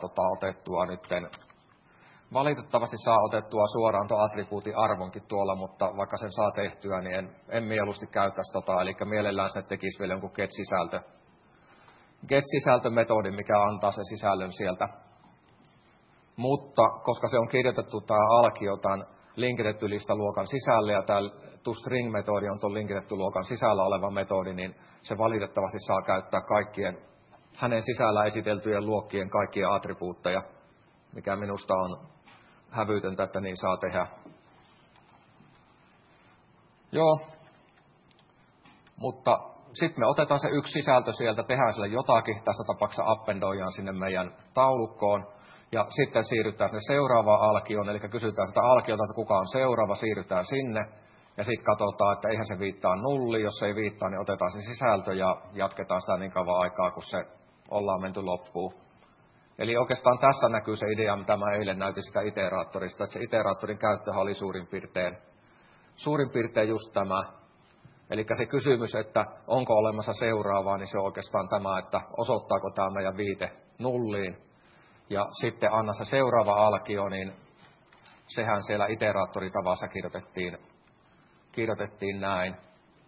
otettua suoraan tuon attribuutin arvonkin tuolla, mutta vaikka sen saa tehtyä, niin en mieluusti käyttäisi Eli mielellään se tekisi vielä jonkun get-sisältömetodin, mikä antaa sen sisällön sieltä. Mutta koska se on kirjoitettu tämä alkio tämän linkitetty listaluokan sisälle ja tämä toString-metodi on tuon linkitetty luokan sisällä oleva metodi, niin se valitettavasti saa käyttää kaikkien hänen sisällä esiteltyjen luokkien kaikkia attribuutteja, mikä minusta on hävytöntä, että niin saa tehdä. Joo, mutta sitten me otetaan se yksi sisältö sieltä, tehdään sille jotakin, tässä tapauksessa appendoidaan sinne meidän taulukkoon, ja sitten siirrytään sinne seuraavaan alkioon, eli kysytään sitä alkiolta, että kuka on seuraava, siirrytään sinne, ja sitten katsotaan, että eihän se viittaa nulliin, jos se ei viittaa, niin otetaan se sisältö ja jatketaan sitä niin kauan aikaa, kun se ollaan menty loppuun. Eli oikeastaan tässä näkyy se idea, mitä mä eilen näytin sitä iteraattorista, että se iteraattorin käyttöhän oli suurin piirtein just tämä. Eli se kysymys, että onko olemassa seuraavaa, niin se on oikeastaan tämä, että osoittaako tämä meidän viite nulliin. Ja sitten anna se seuraava alkio, niin sehän siellä iteraattoritavassa kirjoitettiin näin.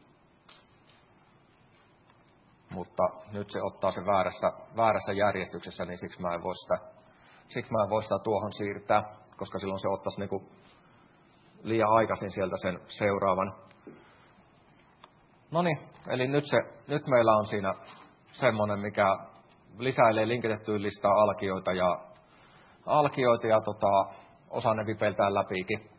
Mutta nyt se ottaa se väärässä järjestyksessä, niin siksi mä en voi sitä tuohon siirtää, koska silloin se ottaisi niinku liian aikaisin sieltä sen seuraavan. Noniin, eli nyt meillä on siinä semmoinen, mikä lisäilee linkitettyyn listaan alkioita ja osa ne vipeiltää läpikin.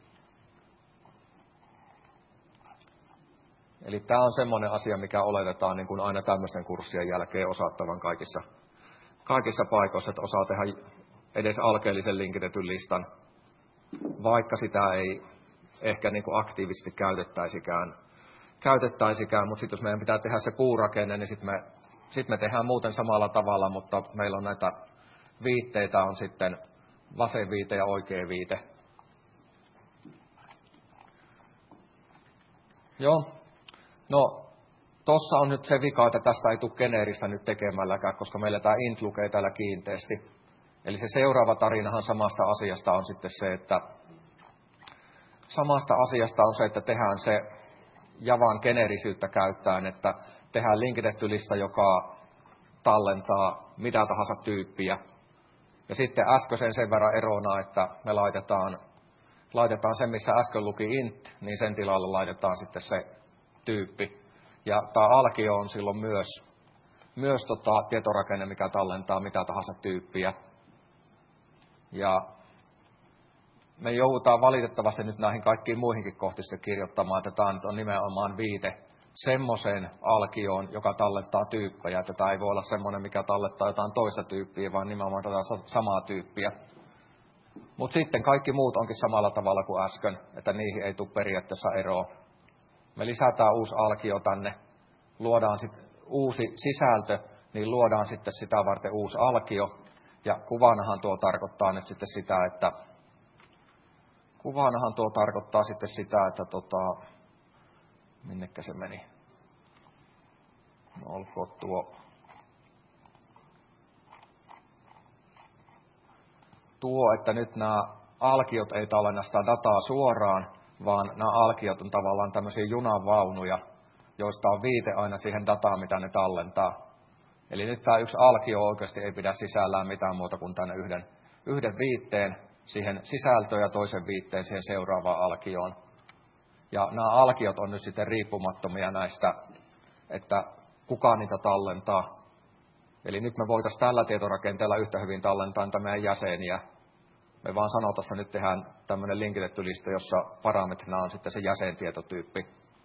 Eli tämä on semmoinen asia, mikä oletetaan niin kuin aina tämmöisten kurssien jälkeen osattavan kaikissa paikoissa, että osaa tehdä edes alkeellisen linkitetyn listan, vaikka sitä ei ehkä niin kuin aktiivisesti käytettäisikään. Mutta sitten jos meidän pitää tehdä se puurakenne, niin sitten me Sitten me tehdään muuten samalla tavalla, mutta meillä on näitä viitteitä, on sitten vasen viite ja oikea viite. Joo, no tossa on nyt se vika, että tästä ei tule geneeristä nyt tekemälläkään, koska meillä tämä int lukee täällä kiinteästi. Eli se seuraava tarinahan samasta asiasta on sitten se, että tehdään se Javan geneerisyyttä käyttäen, että tehdään linkitetty lista, joka tallentaa mitä tahansa tyyppiä. Ja sitten äskeisen sen verran erona, että me laitetaan sen, missä äsken luki int, niin sen tilalle laitetaan sitten se tyyppi. Ja tämä alkio on silloin myös tietorakenne, mikä tallentaa mitä tahansa tyyppiä. Ja me joudutaan valitettavasti nyt näihin kaikkiin muihinkin kohtiin kirjoittamaan, että tämä nyt on nimenomaan viite semmoiseen alkioon, joka tallettaa tyyppejä. Että tämä ei voi olla semmoinen, mikä tallettaa jotain toista tyyppiä, vaan nimenomaan tätä samaa tyyppiä. Mutta sitten kaikki muut onkin samalla tavalla kuin äsken, että niihin ei tule periaatteessa eroa. Me lisätään uusi alkio tänne, luodaan sitten uusi sisältö, niin luodaan sitten sitä varten uusi alkio. Ja kuvanahan tuo tarkoittaa nyt sitten sitä, että minnekä se meni? No olkoon tuo, että nyt nämä alkiot ei tallenna sitä dataa suoraan, vaan nämä alkiot on tavallaan tämmöisiä junavaunuja, joista on viite aina siihen dataan, mitä ne tallentaa. Eli nyt tämä yksi alkio oikeasti ei pidä sisällään mitään muuta kuin tänne yhden viitteen siihen sisältöön ja toisen viitteen siihen seuraavaan alkioon. Ja nämä alkiot on nyt sitten riippumattomia näistä, että kuka niitä tallentaa. Eli nyt me voitaisiin tällä tietorakenteella yhtä hyvin tallentaa niitä meidän jäseniä. Me vaan sanotaan, että nyt tehdään tämmöinen linkitetty lista, jossa parametrina on sitten se jäsentietotyyppi.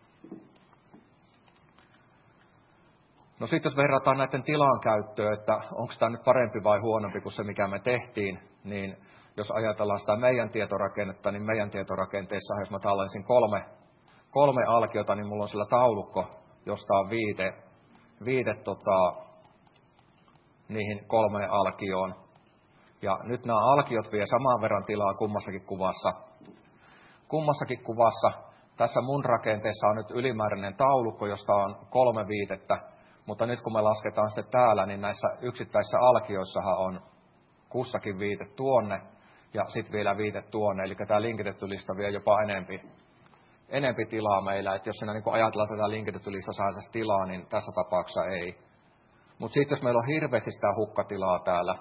No sitten jos verrataan näiden tilan käyttöön, että onko tämä nyt parempi vai huonompi kuin se, mikä me tehtiin, niin jos ajatellaan sitä meidän tietorakennetta, niin meidän tietorakenteessa, jos mä tallensin kolme alkiota, niin mulla on sillä taulukko, josta on viite niihin 3 alkioon. Ja nyt nämä alkiot vie saman verran tilaa kummassakin kuvassa. Tässä mun rakenteessa on nyt ylimääräinen taulukko, josta on 3 viitettä, mutta nyt kun me lasketaan sitten täällä, niin näissä yksittäisissä alkioissahan on kussakin viite tuonne ja sitten vielä viite tuonne. Eli tämä linkitetty lista vie jopa enempi tilaa meillä. Että jos siinä niin ajatellaan tätä linkitetty lista saisi tilaa, niin tässä tapauksessa ei. Mutta sitten jos meillä on hirveästi sitä hukkatilaa täällä,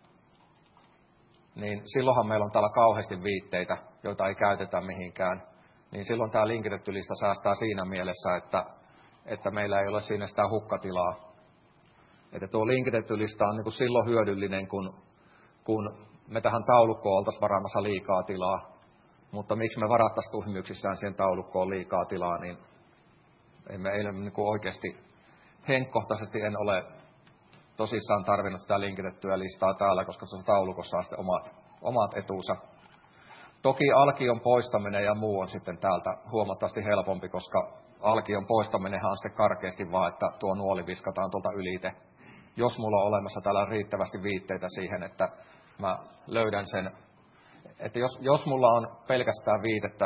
niin silloinhan meillä on täällä kauheasti viitteitä, joita ei käytetä mihinkään. Niin silloin tämä linkitetty lista säästää siinä mielessä, että meillä ei ole siinä sitä hukkatilaa. Että tuo linkitetty lista on niin kuin silloin hyödyllinen, kun me tähän taulukkoon oltaisiin varaamassa liikaa tilaa. Mutta miksi me varattaisiin tuhmyyksissään siihen taulukkoon liikaa tilaa, niin ei niin kuin oikeasti henkkohtaisesti en ole tosissaan tarvinnut sitä linkitettyä listaa täällä, koska se taulukossa on sitten omat etuunsa. Toki alkion poistaminen ja muu on sitten täältä huomattavasti helpompi, koska alkion poistaminenhan on sitten karkeasti vaan, että tuo nuoli viskataan tuolta ylite. Jos mulla on olemassa täällä riittävästi viitteitä siihen, että mä löydän sen, että jos mulla on pelkästään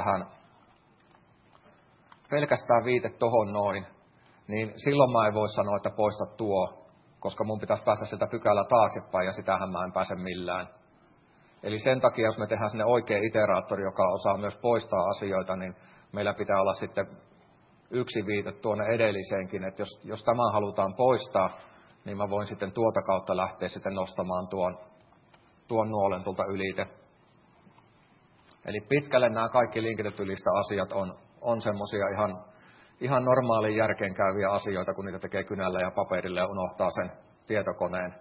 viite tohon noin, niin silloin mä en voi sanoa, että poista tuo, koska mun pitäisi päästä sitä pykälää taaksepäin ja sitähän mä en pääse millään. Eli sen takia, jos me tehdään sinne oikea iteraattori, joka osaa myös poistaa asioita, niin meillä pitää olla sitten yksi viite tuonne edelliseenkin, että jos tämä halutaan poistaa, niin mä voin sitten tuota kautta lähteä sitten nostamaan tuon nuolen tuolta ylite. Eli pitkälle nämä kaikki linkitetty lista asiat on semmoisia ihan normaalin järkeen käyviä asioita, kun niitä tekee kynällä ja paperille ja unohtaa sen tietokoneen.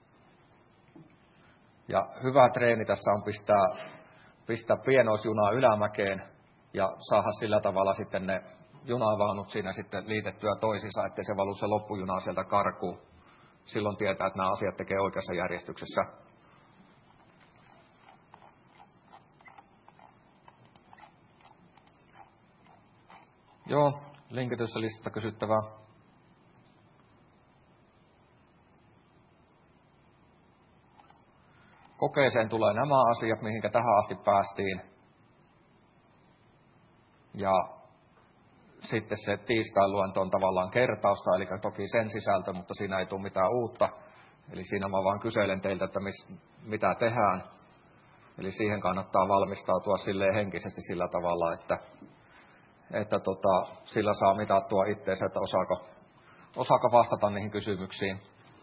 Ja hyvä treeni tässä on pistää pienoisjunaa ylämäkeen ja saada sillä tavalla sitten ne junavaunut siinä sitten liitettyä toisiinsa, ettei se valu se loppujuna sieltä karkuun. Silloin tietää, että nämä asiat tekee oikeassa järjestyksessä. Joo, linkityssä listasta kysyttävää. Kokeeseen tulee nämä asiat, mihinkä tähän asti päästiin. Ja sitten se tiistain luento on tavallaan kertausta, eli toki sen sisältö, mutta siinä ei tule mitään uutta. Eli siinä mä vaan kyselen teiltä, että mitä tehdään. Eli siihen kannattaa valmistautua silleen henkisesti sillä tavalla, että sillä saa mitattua itseensä, että osaako vastata niihin kysymyksiin.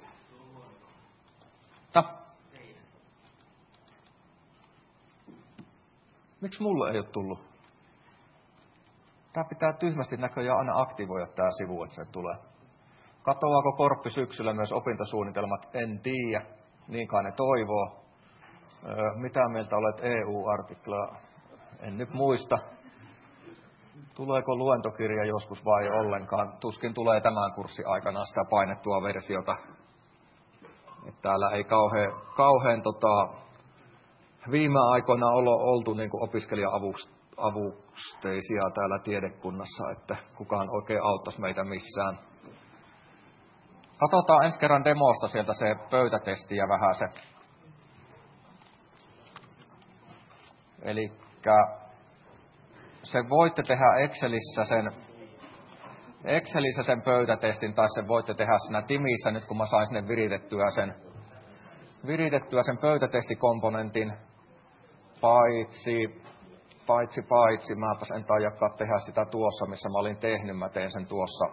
Miksi mulle ei ole tullut? Tää pitää tyhmästi näköjään aina aktivoida tää sivu, että se tulee. Katoaako Korppi syksyllä myös opintosuunnitelmat? En tiedä. Niin kai ne toivoo. Mitä mieltä olet EU-artiklaa? En nyt muista. Tuleeko luentokirja joskus vai ollenkaan? Tuskin tulee tämän kurssin aikana sitä painettua versiota. Että täällä ei kauhean viime aikoina oltu niin kuin opiskelija-avusteisia täällä tiedekunnassa, että kukaan oikein auttaisi meitä missään. Katsotaan ensi kerran demosta sieltä se pöytätesti ja vähän se. Elikkä se voitte tehdä Excelissä sen pöytätestin, tai sen voitte tehdä siinä Timissä nyt, kun mä sain sinne viritettyä sen pöytätestikomponentin, paitsi, mäpäs en taidakaan tehdä sitä tuossa, missä mä olin tehnyt, mä teen sen tuossa.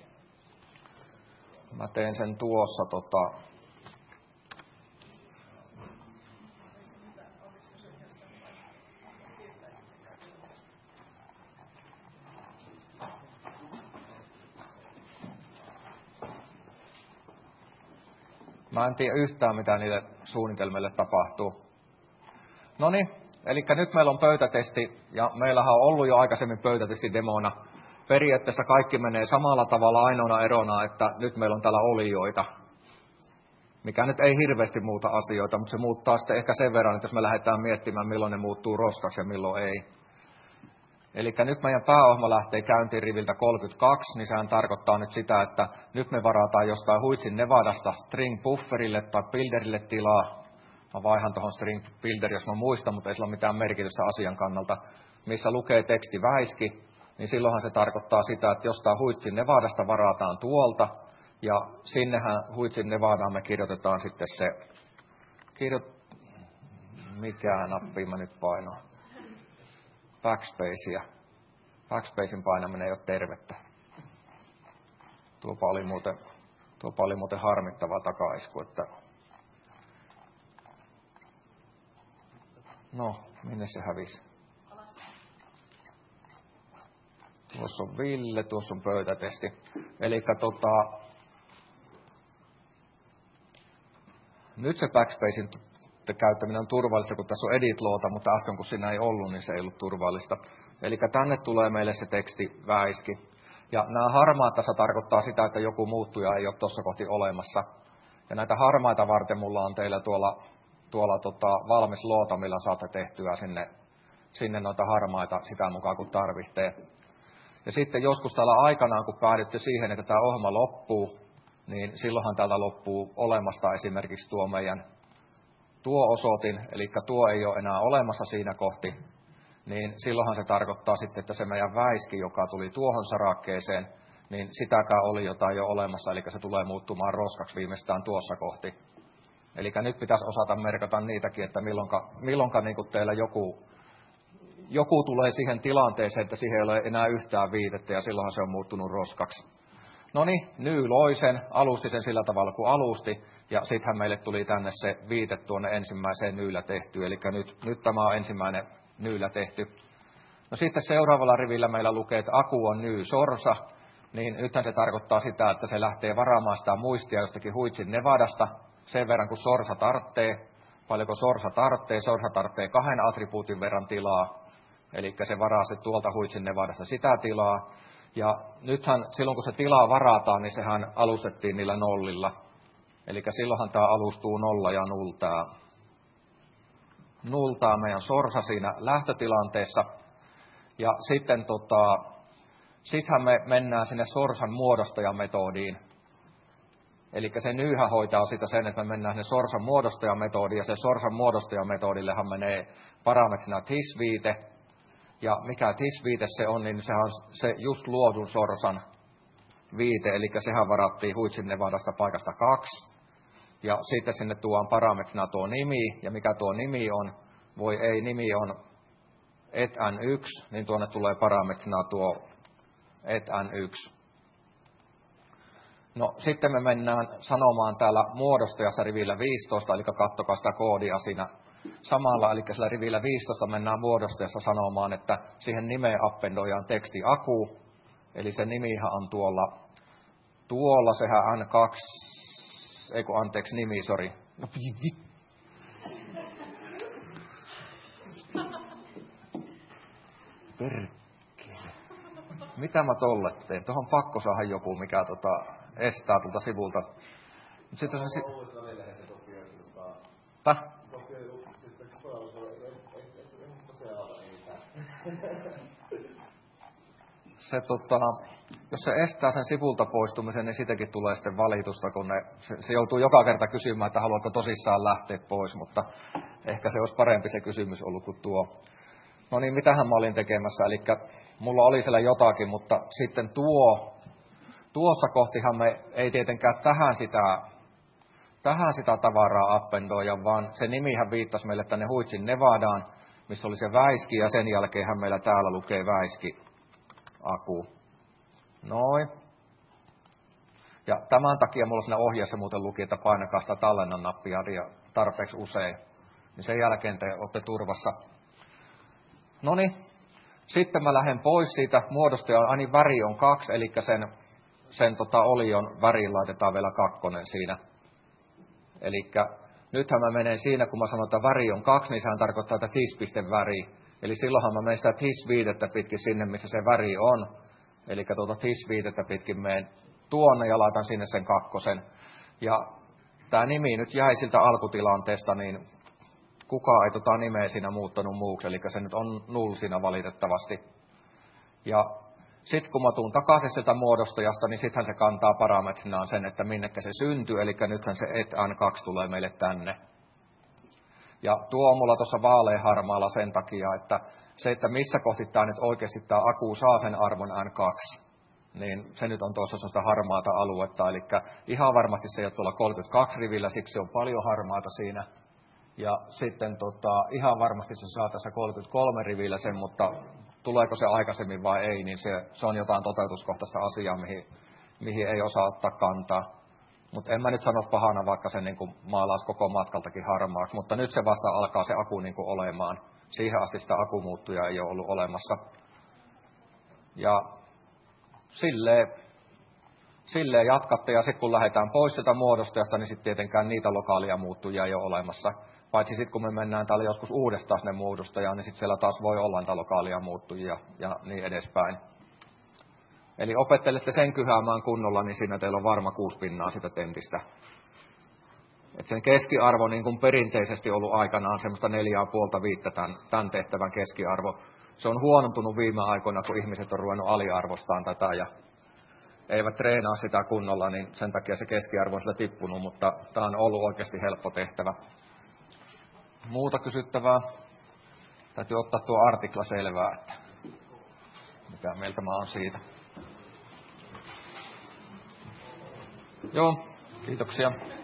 Mä en tiedä yhtään, mitä niille suunnitelmille tapahtuu. Noniin, eli nyt meillä on pöytätesti, ja meillähän on ollut jo aikaisemmin pöytätesti demona. Periaatteessa kaikki menee samalla tavalla ainoana erona, että nyt meillä on täällä olijoita, mikä nyt ei hirveästi muuta asioita, mutta se muuttaa sitten ehkä sen verran, että jos me lähdetään miettimään, milloin ne muuttuu roskaksi ja milloin ei. Eli nyt meidän pääohjelma lähtee käyntiin riviltä 32, niin sehän tarkoittaa nyt sitä, että nyt me varataan jostain Huitsin Nevadasta string bufferille tai builderille tilaa. Mä vaihan tuohon string builder, jos mä muistan, mutta ei sillä ole mitään merkitystä asian kannalta. Missä lukee teksti väiski, niin silloinhan se tarkoittaa sitä, että jostain Huitsin Nevadasta varataan tuolta, ja sinnehän Huitsin Nevadaan me kirjoitetaan sitten se, mikä nappi mä nyt painoin? Backspacein painaminen ei ole tervettä. Tuopa oli muuten harmittava takaisku, että no, minne se hävisi? Tuossa on Ville, tuossa on pöytätesti. Elikkä nyt se backspacein käyttäminen on turvallista, kun tässä on edit-loota, mutta äsken kun siinä ei ollut, niin se ei ollut turvallista. Eli tänne tulee meille se teksti väiski. Ja nämä harmaat tässä tarkoittaa sitä, että joku muuttuja ei ole tuossa kohti olemassa. Ja näitä harmaita varten mulla on teillä tuolla valmis loota, millä saatte tehtyä sinne noita harmaita sitä mukaan, kun tarvitsee. Ja sitten joskus täällä aikanaan, kun päädytte siihen, että tämä ohjelma loppuu, niin silloinhan täältä loppuu olemasta esimerkiksi tuo osoitin, eli tuo ei ole enää olemassa siinä kohti, niin silloinhan se tarkoittaa sitten, että se meidän väiski, joka tuli tuohon sarakkeeseen, niin sitäkään oli jotain jo olemassa, eli se tulee muuttumaan roskaksi viimeistään tuossa kohti. Eli nyt pitäisi osata merkata niitäkin, että milloinka niin teillä joku tulee siihen tilanteeseen, että siihen ei ole enää yhtään viitettä, ja silloinhan se on muuttunut roskaksi. Noniin, Ny loi sen, alusti sen sillä tavalla kuin alusti, ja sittenhän meille tuli tänne se viite tuonne ensimmäiseen Nyllä tehty, eli nyt tämä on ensimmäinen Nyllä tehty. No sitten seuraavalla rivillä meillä lukee, että Aku on Ny sorsa, niin nythän se tarkoittaa sitä, että se lähtee varaamaan sitä muistia jostakin Huitsin Nevadasta, sen verran kuin sorsa tarvitsee. Paljonko sorsa tarvitsee? Sorsa tarvitsee 2 attribuutin verran tilaa, eli se varaa se tuolta Huitsin Nevadasta sitä tilaa. Ja nythän silloin, kun se tilaa varataan, niin sehän alustettiin niillä nollilla. Eli silloinhan tämä alustuu 0 ja 0. Nultaa meidän sorsa siinä lähtötilanteessa. Ja sittenhän me mennään sinne sorsan muodostajametodiin. Eli se nyyhän hoitaa sitä sen, että me mennään sinne sorsan muodostajametodiin, ja se sorsan muodostajametodillehan menee parametrina TIS-viite. Ja mikä TIS-viite se on, niin sehän on se just luodun sorsan viite, eli sehän varattiin Huitsin Nevadasta paikasta 2. Ja sitten sinne tuodaan parametrina tuo nimi, ja mikä tuo nimi on, nimi on etn1, niin tuonne tulee parametrina tuo etn1. No sitten me mennään sanomaan täällä muodostajassa rivillä 15, eli katsokaa sitä koodia siinä samalla, eli sillä rivillä 15 mennään muodostajassa sanomaan, että siihen nimeen appendoidaan teksti aku, eli se nimihan on tuolla sehän N2, nimi, sori. No, perkele. Mitä mä tolle teen? Tuohon pakko saada joku, mikä estää tuolta sivulta. Sitten se jos se estää sen sivulta poistumisen, niin sitäkin tulee sitten valitusta, kun se joutuu joka kerta kysymään, että haluatko tosissaan lähteä pois, mutta ehkä se olisi parempi se kysymys ollut kuin tuo. No niin, mitähän mä olin tekemässä, eli mulla oli siellä jotakin, mutta sitten tuossa kohtihan me ei tietenkään tähän sitä tavaraa appendoida, vaan se nimihän viittasi meille tänne Huitsin Nevadaan, missä oli se väiski, ja sen jälkeenhän meillä täällä lukee väiski aku. Noin. Ja tämän takia mulla siinä ohjeessa muuten luki, että painakaa sitä tallennan nappia tarpeeksi usein. Niin sen jälkeen te olette turvassa. Noniin. Sitten mä lähden pois siitä muodostajan, aina väri on 2, eli sen olion väriin laitetaan vielä 2 siinä. Eli nythän mä menen siinä, kun mä sanon, että väri on 2, niin sehän tarkoittaa, että TIS-väri. Eli silloinhan mä menen sitä TIS-viitettä pitkin sinne, missä se väri on. Eli TIS-viitettä pitkin menen tuonne ja laitan sinne sen 2. Ja tämä nimi nyt jäi siltä alkutilanteesta, niin kukaan ei nimeä siinä muuttanut muuksi, eli se nyt on 0 siinä valitettavasti. Ja sitten kun mä tuun takaisin sieltä muodostajasta, niin sittenhän se kantaa parametrinaan sen, että minnekä se syntyy, eli nythän se etn2 tulee meille tänne. Ja tuo on mulla tuossa vaaleanharmaalla sen takia, että se, että missä kohti tämä nyt oikeasti tämä aku saa sen arvon N2, niin se nyt on tuossa sellaista harmaata aluetta, eli ihan varmasti se ei ole tuolla 32 rivillä, siksi se on paljon harmaata siinä. Ja sitten ihan varmasti se saa tässä 33 rivillä sen, mutta tuleeko se aikaisemmin vai ei, niin se on jotain toteutuskohtaista asiaa, mihin ei osaa ottaa kantaa. Mutta en mä nyt sano pahana, vaikka se niin maalaisi koko matkaltakin harmaaksi, mutta nyt se vasta alkaa se aku niin olemaan. Siihen asti sitä akumuuttuja ei ole ollut olemassa. Ja silleen jatkatte, ja sitten kun lähdetään pois sieltä muodostajasta, niin sitten tietenkään niitä lokaalia muuttujia ei ole olemassa. Paitsi sitten kun me mennään täällä joskus uudestaan sinne muodostajaan, niin sitten siellä taas voi olla niitä lokaalia muuttujia ja niin edespäin. Eli opettelette sen kyhäämään kunnolla, niin siinä teillä on varma 6 pinnaa sitä tentistä. Et sen keskiarvo niin kuin perinteisesti ollut aikanaan semmoista 4,5-5 tämän tehtävän keskiarvo. Se on huonontunut viime aikoina, kun ihmiset on ruvennut aliarvostamaan tätä ja eivät treenaa sitä kunnolla, niin sen takia se keskiarvo on sitä tippunut, mutta tämä on ollut oikeasti helppo tehtävä. Muuta kysyttävää? Täytyy ottaa tuo artikla selvää, että mitä mieltä mä oon siitä. Joo, kiitoksia.